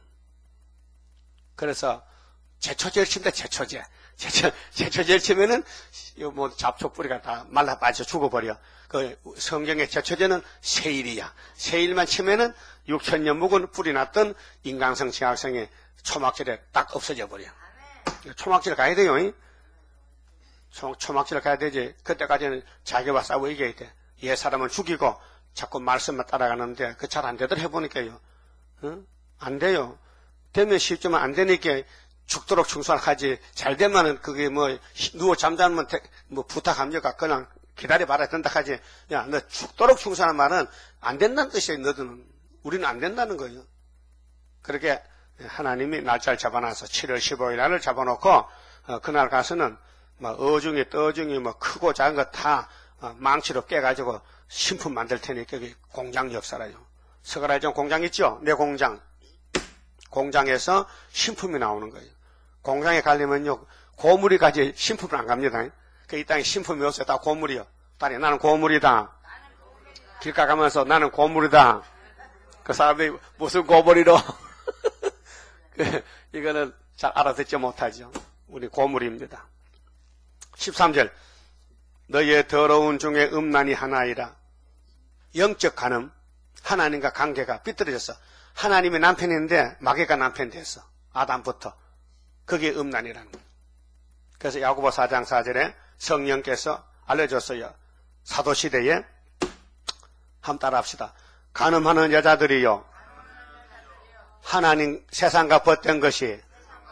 그래서 제초제를 친다. 제초제. 제초, 제초제를 치면은 뭐 잡초 뿌리가 다 말라 빠져 죽어버려. 그 성경의 제초제는 세일이야. 세일만 치면은 육천 년 묵은 뿌리 났던 인간성, 지학성의 초막절에 딱 없어져 버려. 초막질 가야 돼요. 초, 초막질 가야 되지. 그때까지는 자기와 싸워 이겨야 돼. 옛 사람은 죽이고 자꾸 말씀만 따라가는데 그 잘 안 되더라 해보니까요. 어? 안 돼요. 되면 쉽지만 안 되니까 죽도록 충성하지. 잘 되면은 그게 뭐 누워 잠자면 뭐 부탁합니까? 그냥 기다려봐라 된다 하지. 야, 너 죽도록 충성한 말은 안 된다는 뜻이에요. 너들은. 우리는 안 된다는 거예요. 그렇게 하나님이 날짜를 잡아놔서 칠월 십오일 날을 잡아놓고 어, 그날 가서는 뭐 어중이 떠중이 뭐 크고 작은 거 다 어, 망치로 깨가지고 신품 만들 테니까 그게 공장 역사라요. 서가라이전 공장 있죠? 내 공장. 공장에서 신품이 나오는 거예요. 공장에 가려면요 고물이 가지 신품을 안 갑니다. 그 이 땅에 신품이 없어요. 다 고물이요. 딸이 나는 고물이다. 길가 가면서 나는 고물이다. 그 사람들이 무슨 고물이로 이거는 잘 알아듣지 못하죠. 우리 고물입니다. 십삼 절 너희의 더러운 중에 음란이 하나이라. 영적 간음, 하나님과 관계가 삐뚤어졌어. 하나님이 남편인데 마귀가 남편 됐어. 아담부터. 그게 음란이라는 거예요. 그래서 야고보 사 장 사 절에 성령께서 알려줬어요. 사도시대에 한번 따라합시다. 간음하는 여자들이요 하나님 세상과 벗된 것이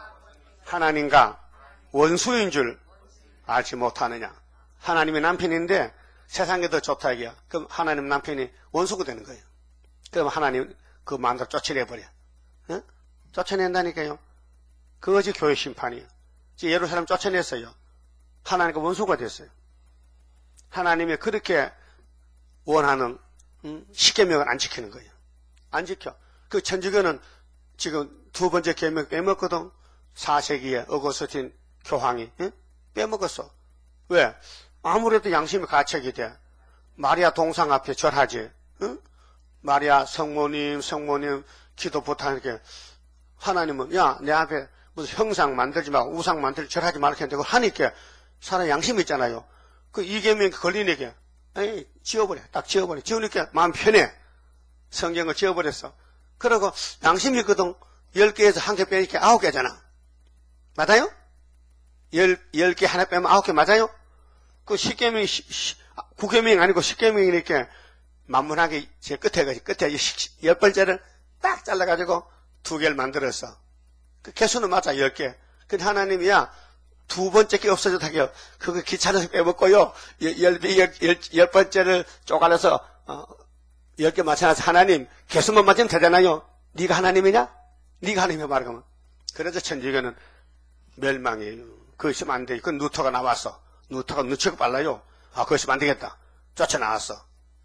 하나님과 원수인 줄 알지 못하느냐. 하나님이 남편인데 세상에 더 좋다 이게요. 그럼 하나님 남편이 원수가 되는 거예요. 그럼 하나님 그 마음대로 쫓아내버려. 어? 쫓아낸다니까요. 그것이 교회 심판이에요. 예루살렘 쫓아냈어요. 하나님과 원수가 됐어요. 하나님이 그렇게 원하는 음, 십계명을 안 지키는 거예요. 안 지켜. 그 천주교는 지금 두 번째 계명 빼먹거든. 사 세기에 어거스틴 교황이 응? 빼먹었어. 왜? 아무래도 양심이 가책이 돼. 마리아 동상 앞에 절하지. 응? 마리아 성모님 성모님 기도 부탁하니까 하나님은 야 내 앞에 무슨 형상 만들지 말고 우상 만들지 절하지 말고 했는데 그걸 하니까 사람 양심이 있잖아요. 그 이계명이 걸리니까 에이 지워버려. 딱 지워버려. 지우니까 마음 편해. 성경을 지워버렸어. 그러고 양심이 있거든. 열 개에서 한 개 빼니까 아홉 개잖아. 맞아요? 열, 열 개 하나 빼면 아홉 개 맞아요? 그 십계명이, 구계명이 아니고 십계명이니까 만문하게 제 끝에 가지. 끝에 열 번째를 딱 잘라가지고 두 개를 만들었어. 그 개수는 맞아, 열 개. 근데 하나님이 야, 두 번째 게 없어져도 하게요. 그거 귀찮아서 빼먹고요. 열, 열, 열, 열 번째를 쪼가려서, 어, 열 개 맞춰놔서 하나님, 개수만 맞으면 되잖아요. 네가 하나님이냐? 네가 하나님이야, 말하면. 그래서 천주교는 멸망이에요. 그거 있으면 안 돼. 그건 누터가 나왔어. 누터가 누치고 빨라요. 아, 그거 있으면 안 되겠다. 쫓아나왔어.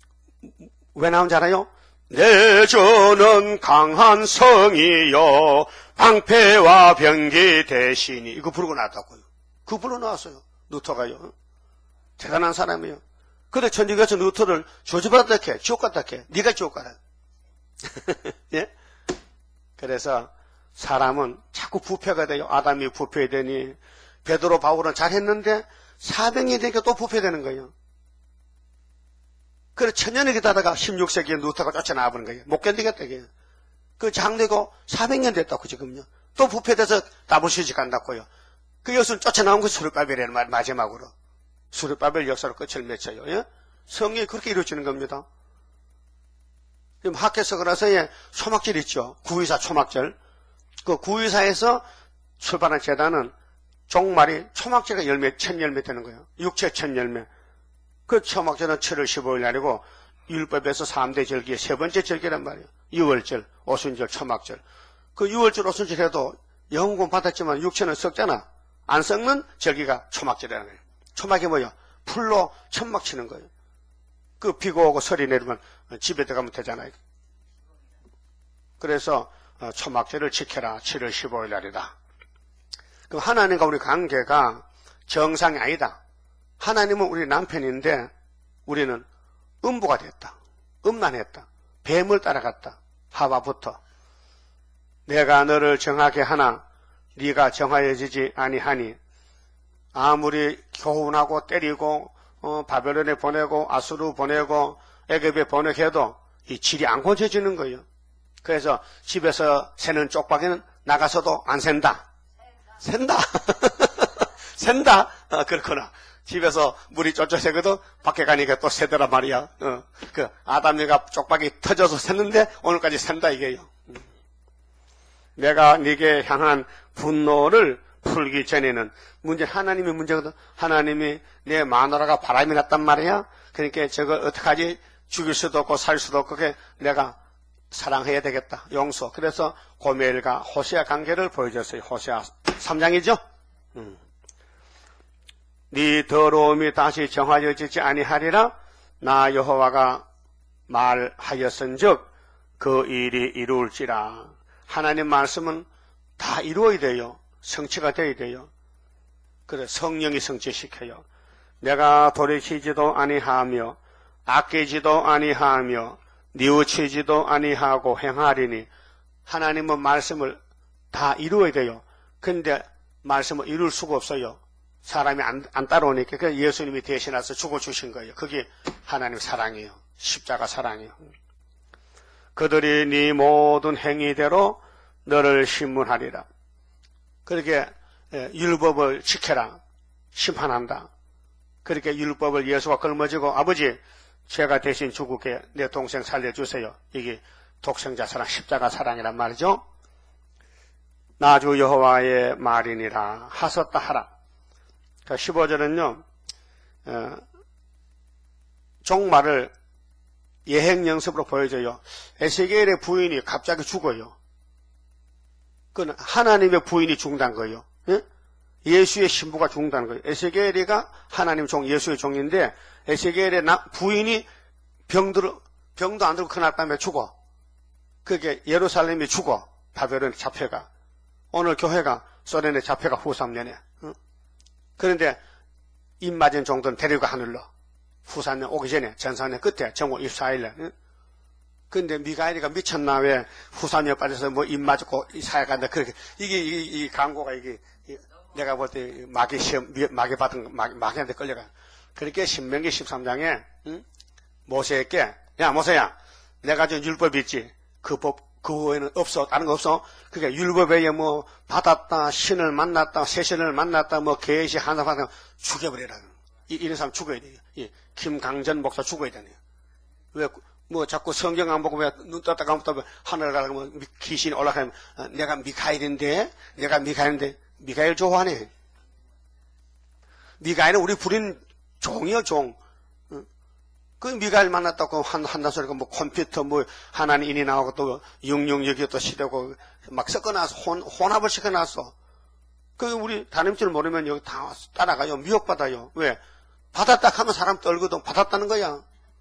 왜 나온지 알아요? 내 주는 강한 성이요 방패와 병기 대신이 이거 부르고 나왔다고요. 그거 부르고 나왔어요. 누터가요. 대단한 사람이에요. 근데 천주교에서 누터를 조지받았다 해. 지옥 갔다 해. 네가 지옥 가라. 예? 그래서 사람은 자꾸 부패가 돼요. 아담이 부패되니 베드로 바울은 잘했는데 사백 년이 되니까 또 부패되는 거예요. 그래서 천년을 기다다가 십육 세기에 누터가 쫓아나와버린 거예요. 못 견디겠다 이게. 그 장되고 사백 년 됐다고 지금요. 또 부패돼서 다부시지 간다고요. 그 여수는 쫓아나온 것이 수르바벨이라는 말 마지막으로. 수르바벨 역사로 끝을 맺혀요. 예? 성경이 그렇게 이루어지는 겁니다. 지금 학개석을해서의 초막절 있죠. 구의사 초막절. 그 구의사에서 출발한 재단은 종말이 초막절가 열매, 천 열매 되는 거예요. 육체 천 열매. 그 초막절은 칠월 십오일 날이고 율법에서 삼 대 절기의 세 번째 절기란 말이에요. 유월절, 오순절, 초막절. 그 유월절, 오순절 해도 영혼은 받았지만 육체는 썩잖아. 안 썩는 절기가 초막절이라는 거예요. 초막이 뭐예요? 풀로 천막 치는 거예요. 그 비가 오고 설이 내리면 집에 들어가면 되잖아요. 그래서 초막절을 지켜라. 칠월 십오일 날이다. 그럼 하나님과 우리 관계가 정상이 아니다. 하나님은 우리 남편인데 우리는 음부가 됐다. 음란했다. 뱀을 따라갔다. 하와부터. 내가 너를 정하게 하나 네가 정하여지지 아니하니 아무리 교훈하고 때리고 어, 바벨론에 보내고 아수르 보내고 애굽에 보내해도 이 질이 안 고쳐지는 거예요. 그래서 집에서 새는 쪽박이는 나가서도 안 샌다. 샌다. 샌다. 어, 그렇구나. 집에서 물이 쫄쫄 새거든 밖에 가니까 또 새더라 말이야. 어, 그 아담이가 쪽박이 터져서 샜는데 오늘까지 샌다 이게요. 음. 내가 네게 향한 분노를 풀기 전에는 문제 하나님의 문제거든. 하나님이 내 마누라가 바람이 났단 말이야. 그러니까 저걸 어떡하지? 죽일 수도 없고 살 수도 없고 그게 내가 사랑해야 되겠다. 용서. 그래서 고멜과 호세아 관계를 보여줬어요. 호세아 삼 장이죠. 음. 네 더러움이 다시 정하여지지 아니하리라 나 여호와가 말하였은즉 그 일이 이루울지라. 하나님 말씀은 다 이루어야 돼요. 성취가 되어야 돼요. 그래 성령이 성취시켜요. 내가 돌이키지도 아니하며 아끼지도 아니하며 뉘우치지도 아니하고 행하리니. 하나님은 말씀을 다 이루어야 돼요. 근데 말씀을 이룰 수가 없어요. 사람이 안, 안 따라오니까 그 예수님이 대신해서 죽어주신 거예요. 그게 하나님 사랑이에요. 십자가 사랑이에요. 그들이 네 모든 행위대로 너를 심문하리라. 그렇게 율법을 지켜라. 심판한다. 그렇게 율법을 예수가 걸머지고 아버지 제가 대신 죽을게 내 동생 살려주세요. 이게 독생자 사랑 십자가 사랑이란 말이죠. 나주 여호와의 말이니라 하섰다 하라. 그러니까 십오 절은요 어, 종말을 예행 연습으로 보여줘요. 에스겔의 부인이 갑자기 죽어요. 그건 하나님의 부인이 죽는다는 거예요. 예? 예수의 신부가 죽는다는 거예요. 에스겔이가 하나님 종 예수의 종인데 에스겔의 부인이 병들 병도 안 들고 그날 밤에 죽어. 그게 예루살렘이 죽어. 바벨론에 잡혀가. 오늘 교회가 소련에 잡혀가 후 삼 년에. 응? 그런데 입 맞은 종들은 데리고 하늘로. 후 삼 년 오기 전에 전사년 끝에 정오 이십사 일에. 응? 근데 미가엘이가 미쳤나 왜 후 삼 년 빠져서 뭐 입 맞고 사역한다. 그렇게 이게 이, 이 광고가 이게 이, 내가 볼 때 마귀 시험 마귀 받은 마귀, 마귀한테 끌려가. 그렇게 신명기 십삼 장에 응? 모세에게 야 모세야 내가 준 율법이 있지. 그 법 그 외에는 없어. 다른 거 없어. 그러니까 율법에 뭐 받았다 신을 만났다 새신을 만났다 뭐 계시 하나 받아 죽여버리라. 이, 이런 사람 죽어야 돼요. 이 김강전 목사 죽어야 되네요. 왜 뭐 자꾸 성경 안 보고 왜 눈 떴다 감았다 하늘 가면 귀신이 올라가면 어, 내가 미카엘인데 내가 미카엘인데 미카엘 좋아하네. 미카엘은 우리 부린 종이요 종. 그 미가엘 만났다고 한, 한다 소리가 뭐 컴퓨터 뭐 하나님 인이 나오고 또 육육육이 또 시대고 막 섞어놔서 혼, 혼합을 시켜놨어. 그 우리 다님줄 모르면 여기 다 따라가요. 미혹받아요. 왜? 받았다 하면 사람 떨거든. 받았다는 거야.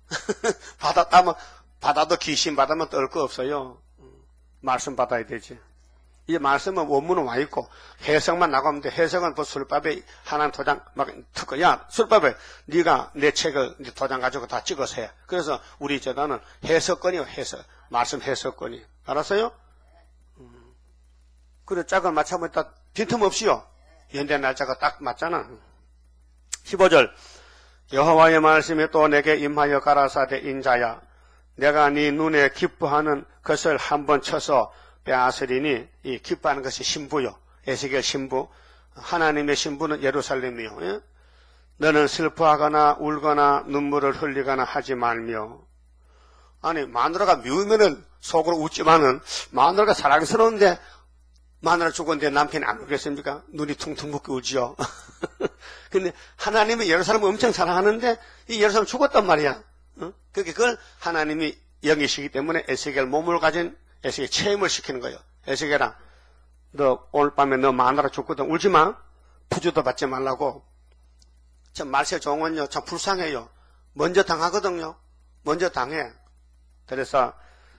받았다 하면 받아도 귀신 받으면 떨 거 없어요. 말씀 받아야 되지. 이 말씀은 원문은 와 있고 해석만 나가면 돼. 해석은 뭐 술밥에 하나는 도장 막 특허. 야 술밥에 네가 내 책을 도장 가지고 다 찍어서 해. 그래서 우리 재단은 해석권이요. 해석. 말씀 해석권이. 알았어요? 음. 그래 짝을 맞춰보면 딱 빈틈없이요. 연대 날짜가 딱 맞잖아. 십오 절 여호와의 말씀이 또 내게 임하여 가라사대 인자야 내가 네 눈에 기뻐하는 것을 한번 쳐서 빼앗으리니 이 기뻐하는 것이 신부요. 에스겔 신부. 하나님의 신부는 예루살렘이요. 예? 너는 슬퍼하거나 울거나 눈물을 흘리거나 하지 말며. 아니 마누라가 미우면은 속으로 웃지만은 마누라가 사랑스러운데 마누라 죽었는데 남편이 안 울겠습니까? 눈이 퉁퉁 붓게 울지요. 근데 하나님이 예루살렘을 엄청 사랑하는데 이 예루살렘 죽었단 말이야. 어? 그걸 하나님이 영이시기 때문에 에스겔 몸을 가진 에스겔 체험을 시키는 거예요. 에스겔아, 너 오늘 밤에 너 마누라 죽거든. 울지 마. 부주도 받지 말라고. 참 말세 종은요, 참 불쌍해요. 먼저 당하거든요. 먼저 당해. 그래서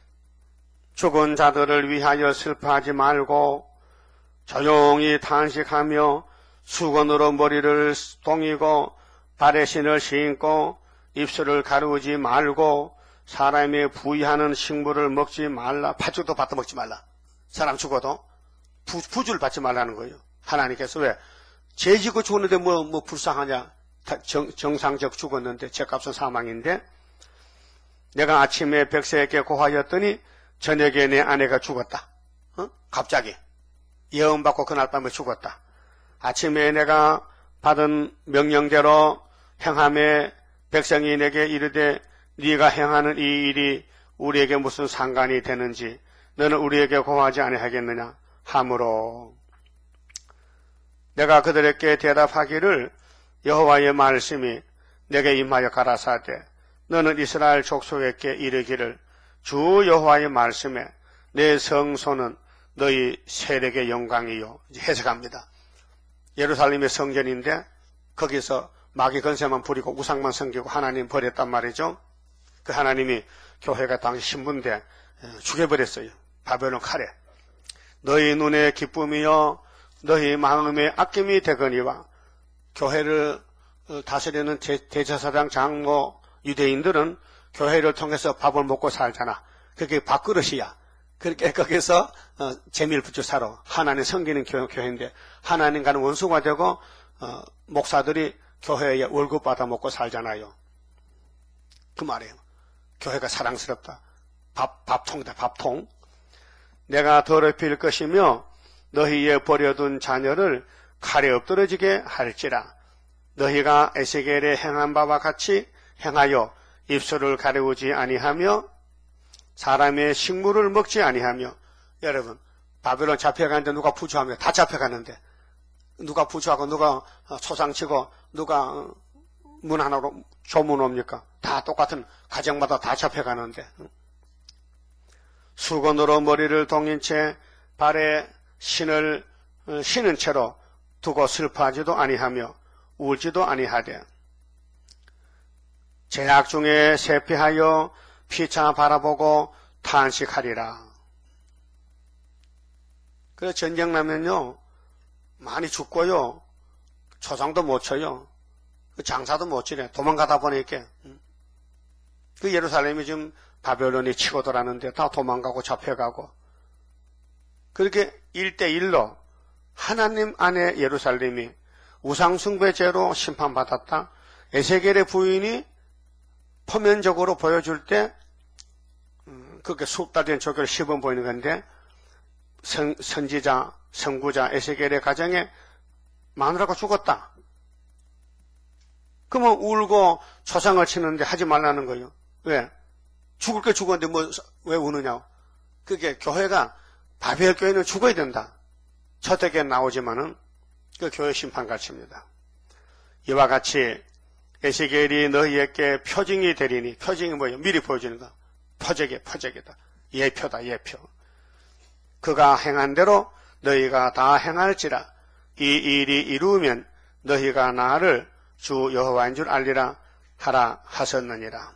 죽은 자들을 위하여 슬퍼하지 말고 조용히 탄식하며 수건으로 머리를 동이고 발에 신을 신고 입술을 가르지 말고 사람이 부의하는 식물을 먹지 말라. 팥죽도 받아 먹지 말라. 사람 죽어도 부, 부주를 받지 말라는 거예요. 하나님께서 왜? 죄 짓고 죽었는데 뭐, 뭐 불쌍하냐. 정, 정상적 죽었는데 죄값은 사망인데 내가 아침에 백세에게 고하였더니 저녁에 내 아내가 죽었다. 어? 갑자기 예언받고 그날 밤에 죽었다. 아침에 내가 받은 명령대로 행함에 백성이 내게 이르되 네가 행하는 이 일이 우리에게 무슨 상관이 되는지 너는 우리에게 고하지 아니하겠느냐 하므로 내가 그들에게 대답하기를 여호와의 말씀이 내게 임하여 가라사대 너는 이스라엘 족속에게 이르기를 주 여호와의 말씀에 내 성소는 너희 세력의 영광이요. 이제 해석합니다. 예루살렘의 성전인데 거기서 마귀 건세만 부리고 우상만 섬기고 하나님 버렸단 말이죠. 그 하나님이 교회가 당시 신분대 죽여버렸어요. 바벨론 칼에. 너희 눈의 기쁨이요 너희 마음의 아낌이 되거니와 교회를 다스리는 대제사장 장로 유대인들은 교회를 통해서 밥을 먹고 살잖아. 그게 밥그릇이야. 그렇게 거기서 어, 재미를 붙여 살아. 하나님 섬기는 교, 교회인데 하나님과는 원수가 되고 어, 목사들이 교회에 월급 받아 먹고 살잖아요. 그 말이에요. 교회가 사랑스럽다. 밥, 밥통이다. 밥통. 내가 더럽힐 것이며 너희의 버려둔 자녀를 칼에 엎드러지게 할지라. 너희가 에스겔에 행한 바와 같이 행하여 입술을 가려우지 아니하며 사람의 식물을 먹지 아니하며. 여러분 바벨론 잡혀가는데 누가 부조하며 다 잡혀가는데 누가 부조하고 누가 초상치고 누가 문 하나로 조문 옵니까? 다 똑같은 가정마다 다 잡혀가는데 수건으로 머리를 동인 채 발에 신을 신은 채로 두고 슬퍼하지도 아니하며 울지도 아니하되 제약 중에 세피하여 피차 바라보고 탄식하리라. 그래서 전쟁 나면요 많이 죽고요 초상도 못 쳐요. 장사도 못 치네. 도망가다 보니까 그 예루살렘이 지금 바벨론이 치고 돌아는데 다 도망가고 잡혀가고 그렇게 일대일로 하나님 안에 예루살렘이 우상숭배죄로 심판받았다. 에스겔의 부인이 표면적으로 보여줄 때 그렇게 수없다 된 조교를 시범 보이는 건데 선, 선지자, 선구자 에스겔의 가정에 마누라가 죽었다. 그러면 울고 초상을 치는데 하지 말라는 거예요. 왜? 죽을 게 죽었는데 뭐 왜 우느냐고. 그게 교회가 바벨 교회는 죽어야 된다. 저택에 나오지만은 그 교회 심판 가치입니다. 이와 같이 에스겔이 너희에게 표징이 되리니 표징이 뭐예요? 미리 보여주는 거. 표적이 표적이다. 예표다 예표. 그가 행한 대로 너희가 다 행할지라. 이 일이 이루면 너희가 나를 주 여호와인 줄 알리라 하라 하셨느니라.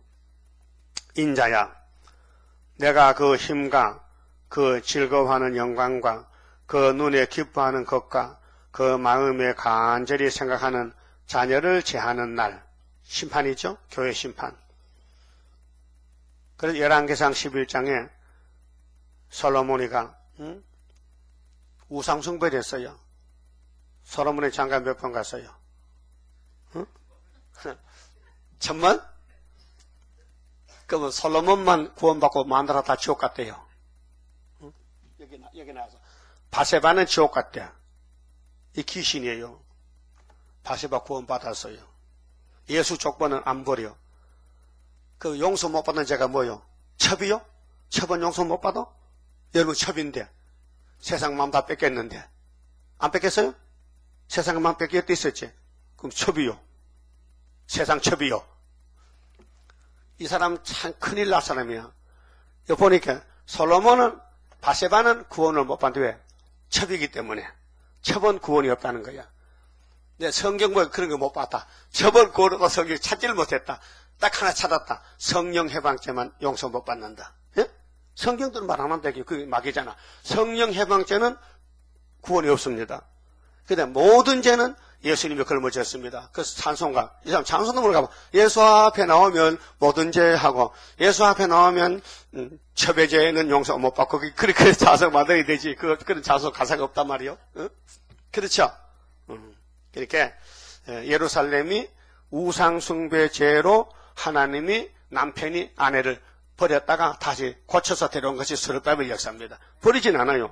인자야 내가 그 힘과 그 즐거워하는 영광과 그 눈에 기뻐하는 것과 그 마음에 간절히 생각하는 자녀를 제하는 날 심판이죠. 교회 심판. 그래서 열왕기상 십일 장에 솔로몬이가 응? 우상 숭배를 했어요. 솔로몬의 장가 몇 번 갔어요? 응? 천만? 그러면 솔로몬만 구원받고 마누라 다 지옥 갔대요. 응? 여기, 여기 나와서 바세바는 지옥 갔대. 이 귀신이에요. 바세바 구원받았어요. 예수 족보는 안 버려. 그 용서 못 받는 죄가 뭐요? 첩이요? 첩은 용서 못 받아? 여러분 첩인데 세상 마음 다 뺏겼는데 안 뺏겼어요? 세상 마음 뺏길 때 있었지. 그럼 첩이요. 세상 첩이요. 이 사람 참 큰일 날 사람이야. 여기 보니까 솔로몬은 바세바는 구원을 못 받는데 왜? 첩이기 때문에. 첩은 구원이 없다는 거야. 내 성경 보면 그런 거 못 봤다. 첩을 구원으로 성경 찾지를 못했다. 딱 하나 찾았다. 성령 해방죄만 용서 못 받는다. 예? 성경들은 말 안 한다. 그게 막이잖아. 성령 해방죄는 구원이 없습니다. 근데 모든 죄는 예수님이 걸머졌습니다. 그래서 찬송가, 이 사람 찬송도 모르고 예수 앞에 나오면 모든 죄 하고 예수 앞에 나오면 음, 첩의 죄는 용서 못 받고 그렇게 자석 만들어야 되지. 그, 그런 자석 가사가 없단 말이요. 어? 그렇죠? 음. 그렇게 예루살렘이 우상숭배죄로 하나님이 남편이 아내를 버렸다가 다시 고쳐서 데려온 것이 스룹바벨 역사입니다. 버리진 않아요.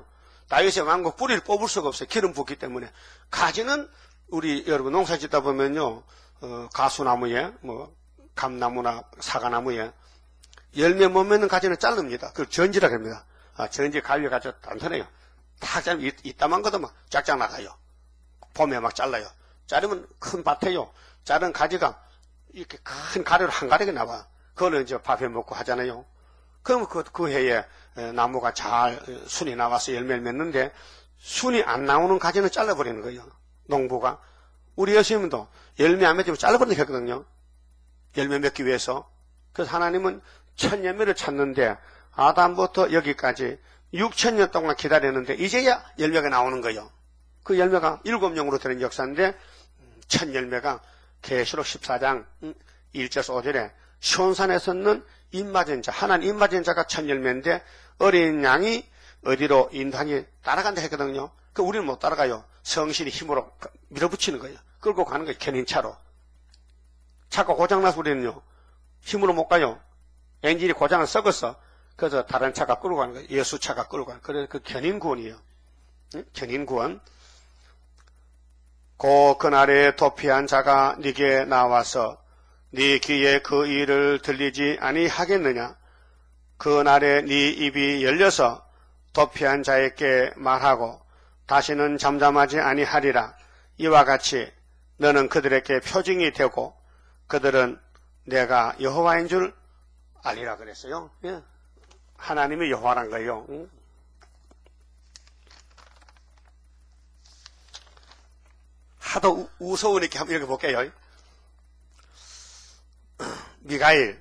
다윗의 왕국 뿌리를 뽑을 수가 없어요. 기름 붓기 때문에. 가지는 우리 여러분 농사 짓다 보면요, 어, 가수나무에, 뭐, 감나무나 사과나무에 열매 못 맺는 가지는 자릅니다. 그걸 전지라고 합니다. 아, 전지 가위에 가지고 단단해요. 탁 자르면 이따만 것도 막 쫙쫙 나가요. 봄에 막 잘라요. 자르면 큰 밭에요. 자른 가지가 이렇게 큰 가루로 한 가닥이 나와. 그거는 이제 밥에 먹고 하잖아요. 그럼 그, 그 해에 나무가 잘 순이 나와서 열매를 맺는데 순이 안 나오는 가지는 잘라버리는 거예요. 농부가. 우리 예수님도 열매 안 맺으면 잘라버리는 거거든요. 열매 맺기 위해서. 그래서 하나님은 첫 열매를 찾는데 아담부터 여기까지 육천 년 동안 기다렸는데 이제야 열매가 나오는 거예요. 그 열매가 일곱 영으로 되는 역사인데 첫 열매가 계시록 십사 장 일 절에서 오 절에 시온산에 섰는 입맞은 자, 하나님 입맞은 자가 첫 열매인데 어린 양이 어디로 인도하니 따라간다 했거든요. 그 우리는 못 따라가요. 성신이 힘으로 밀어붙이는 거예요. 끌고 가는 거예요. 견인차로. 차가 고장나서 우리는요, 힘으로 못 가요. 엔진이 고장을 썩었어. 그래서 다른 차가 끌고 가는 거예요. 예수차가 끌고 가는 거예요. 그래서 그 견인구원이에요. 응? 견인구원. 고 그날에 도피한 자가 네게 나와서 네 귀에 그 일을 들리지 아니하겠느냐? 그날에 네 입이 열려서 도피한 자에게 말하고 다시는 잠잠하지 아니하리라. 이와 같이 너는 그들에게 표징이 되고 그들은 내가 여호와인 줄 알리라 그랬어요. 예. 하나님이 여호와란 거예요. 응? 하도 우스우니까 한번 이렇게 볼게요. 미가엘.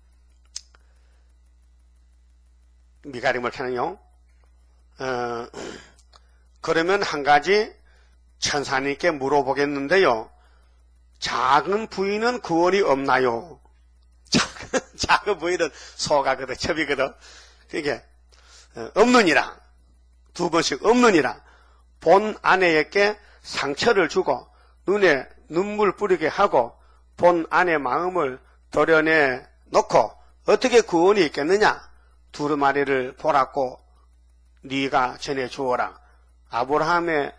미가엘이 뭘 캐는요? 어, 그러면 한 가지 천사님께 물어보겠는데요. 작은 부인은 구원이 없나요? 작은, 작은 부인은 소가거든, 첩이거든. 그게, 없느니라. 두 번씩 없느니라. 본 아내에게 상처를 주고, 눈에 눈물 뿌리게 하고, 본 아내 마음을 도려내 놓고, 어떻게 구원이 있겠느냐? 두루마리를 보라고 네가 전해 주어라. 아브라함의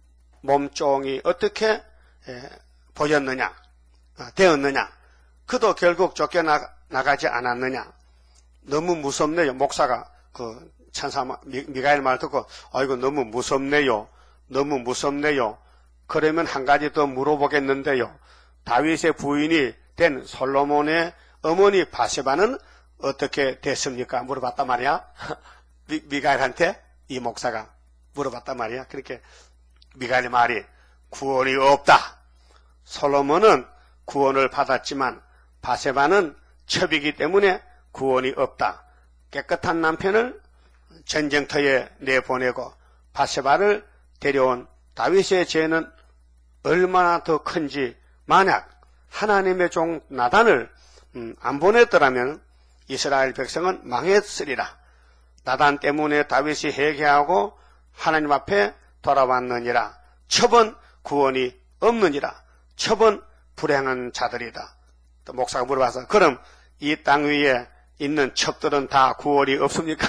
몸종이 어떻게 에, 보였느냐, 아, 되었느냐. 그도 결국 쫓겨나가지 않았느냐. 너무 무섭네요. 목사가 그 천사 미, 미가엘 말 듣고 아이고 너무 무섭네요. 너무 무섭네요. 그러면 한 가지 더 물어보겠는데요. 다윗의 부인이 된 솔로몬의 어머니 바세바는 어떻게 됐습니까? 물어봤단 말이야. 미, 미가엘한테 이 목사가 물어봤단 말이야. 그렇게 미가엘의 말이 구원이 없다. 솔로몬은 구원을 받았지만 바세바는 첩이기 때문에 구원이 없다. 깨끗한 남편을 전쟁터에 내보내고 바세바를 데려온 다윗의 죄는 얼마나 더 큰지, 만약 하나님의 종 나단을 음, 안 보냈더라면 이스라엘 백성은 망했으리라. 나단 때문에 다윗이 회개하고 하나님 앞에 돌아왔느니라. 첩은 구원이 없느니라. 첩은 불행한 자들이다. 또 목사가 물어봐서 그럼 이 땅 위에 있는 첩들은 다 구원이 없습니까?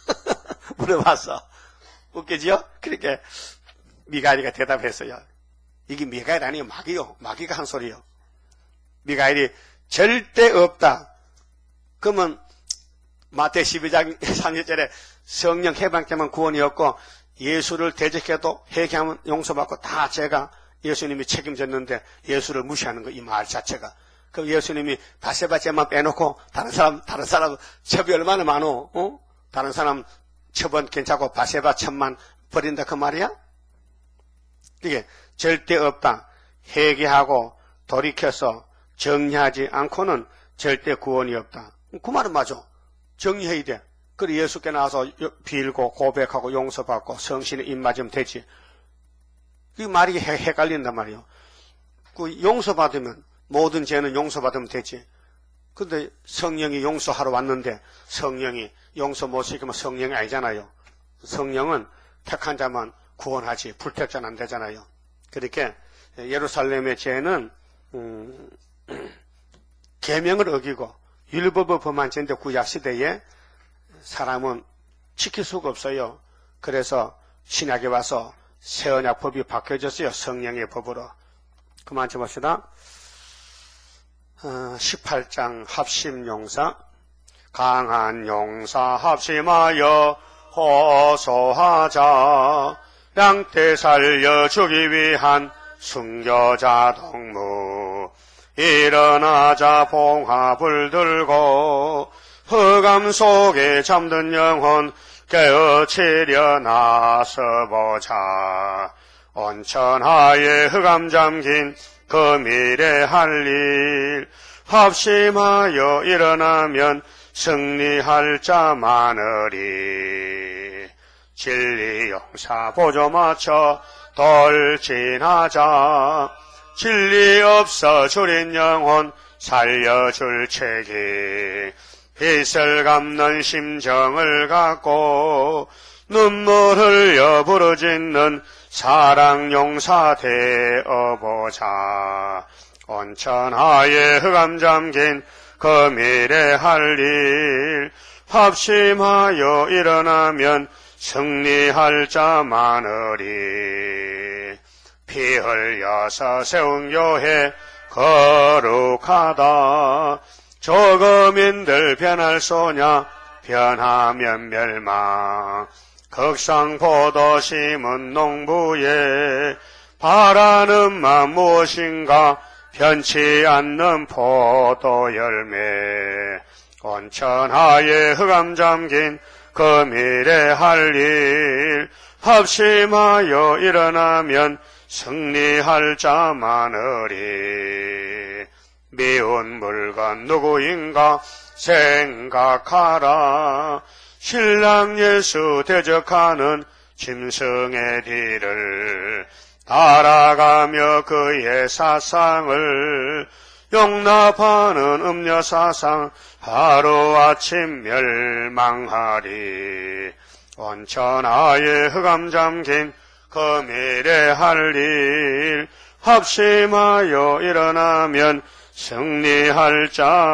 물어봤어. 웃기지요? 그렇게 미가엘이가 대답했어요. 이게 미가엘 아니에요. 마귀요. 마귀가 한 소리요. 미가엘이 절대 없다. 그러면 마태 십이 장 삼 절에 성령 해방되면 구원이 없고 예수를 대적해도 회개하면 용서받고 다 제가 예수님이 책임졌는데 예수를 무시하는 거 이 말 자체가. 그럼 예수님이 바세바 죄만 빼놓고 다른 사람 다른 사람 첩이 얼마나 많어? 어? 다른 사람 첩은 괜찮고 바세바 첩만 버린다 그 말이야? 이게 절대 없다. 회개하고 돌이켜서 정리하지 않고는 절대 구원이 없다. 그 말은 맞아. 정리해야 돼. 그래 예수께 나와서 빌고 고백하고 용서받고 성신에 입맞으면 되지. 그 말이 헷갈린단 말이에요. 그 용서받으면 모든 죄는 용서받으면 되지. 근데 성령이 용서하러 왔는데 성령이 용서 못 시키면 성령이 아니잖아요. 성령은 택한 자만 구원하지 불택자는 안 되잖아요. 그렇게 예루살렘의 죄는 음, 계명을 어기고 율법을 범한 죄인데 구약 시대에 사람은 지킬 수가 없어요. 그래서 신약에 와서 새 언약법이 바뀌어졌어요. 성령의 법으로. 그만 좀 봅시다. 어, 십팔 장 합심용사. 강한 용사 합심하여 호소하자. 양떼 살려주기 위한 순교자 동무. 일어나자 봉합을 들고 흑암 속에 잠든 영혼 깨우치려 나서보자. 온천하에 흑암 잠긴 그 미래 할 일 합심하여 일어나면 승리할 자 많으리. 진리 용사 보조 맞춰 돌진하자. 진리 없어 줄인 영혼 살려줄 책임. 빛을 갚는 심정을 갖고 눈물 흘려 부르짖는 사랑 용사 되어보자. 온천하에 흑암 잠긴 그 미래 할 일 합심하여 일어나면 승리할 자 많으리. 피 흘려서 세운 교회 거룩하다. 조금인들 변할 소냐 변하면 멸망. 극상포도 심은 농부에 바라는 맘 무엇인가 변치 않는 포도 열매. 온천하에 흑암 잠긴 그 미래 할 일 합심하여 일어나면 승리할 자 많으리. 미운 물건 누구인가 생각하라. 신랑 예수 대적하는 짐승의 뒤를 따라가며 그의 사상을 용납하는 음녀 사상 하루아침 멸망하리. 온천하에 흑암 잠긴 그 미래 할 일 합심하여 일어나면 승리할 자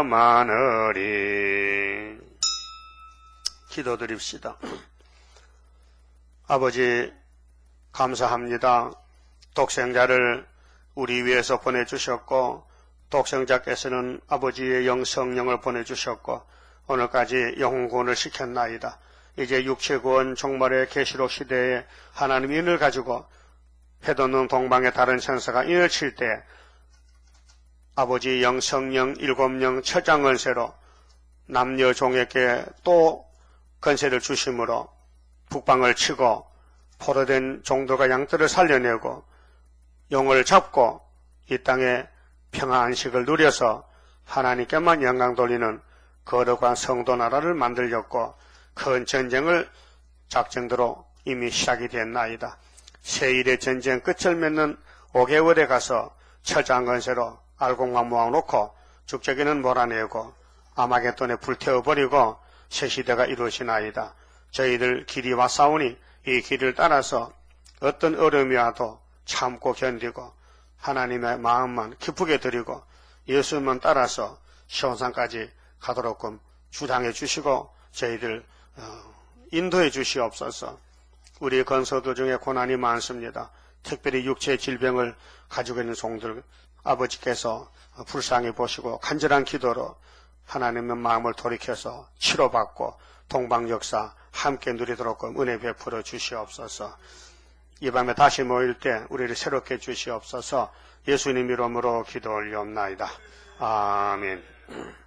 많으리. 기도드립시다. 아버지 감사합니다. 독생자를 우리 위해서 보내주셨고 독생자께서는 아버지의 영성령을 보내주셨고 오늘까지 영혼구원을 시켰나이다. 이제 육체구원 종말의 계시록 시대에 하나님의 인을 가지고 해돋는 동방의 다른 천사가 인을 칠 때 아버지 영성령 일곱령 처장건세로 남녀 종에게 또 건세를 주심으로 북방을 치고 포로된 종들과 양들을 살려내고 용을 잡고 이 땅에 평안식을 누려서 하나님께만 영광 돌리는 거룩한 성도 나라를 만들렸고 큰 전쟁을 작정대로 이미 시작이 됐나이다. 세일의 전쟁 끝을 맺는 오 개월에 가서 처장건세로 알곡만 모아놓고 죽저기는 몰아내고 아마겟돈에 불태워버리고 새 시대가 이루어지나이다. 저희들 길이 왔사오니 이 길을 따라서 어떤 어려움이 와도 참고 견디고 하나님의 마음만 기쁘게 드리고 예수만 따라서 시온산까지 가도록끔 주장해 주시고 저희들 인도해 주시옵소서. 우리 건서도 중에 고난이 많습니다. 특별히 육체의 질병을 가지고 있는 종들 아버지께서 불쌍히 보시고 간절한 기도로 하나님의 마음을 돌이켜서 치료받고 동방역사 함께 누리도록 은혜 베풀어 주시옵소서. 이 밤에 다시 모일 때 우리를 새롭게 주시옵소서. 예수님 이름으로 기도 올리옵나이다. 아멘.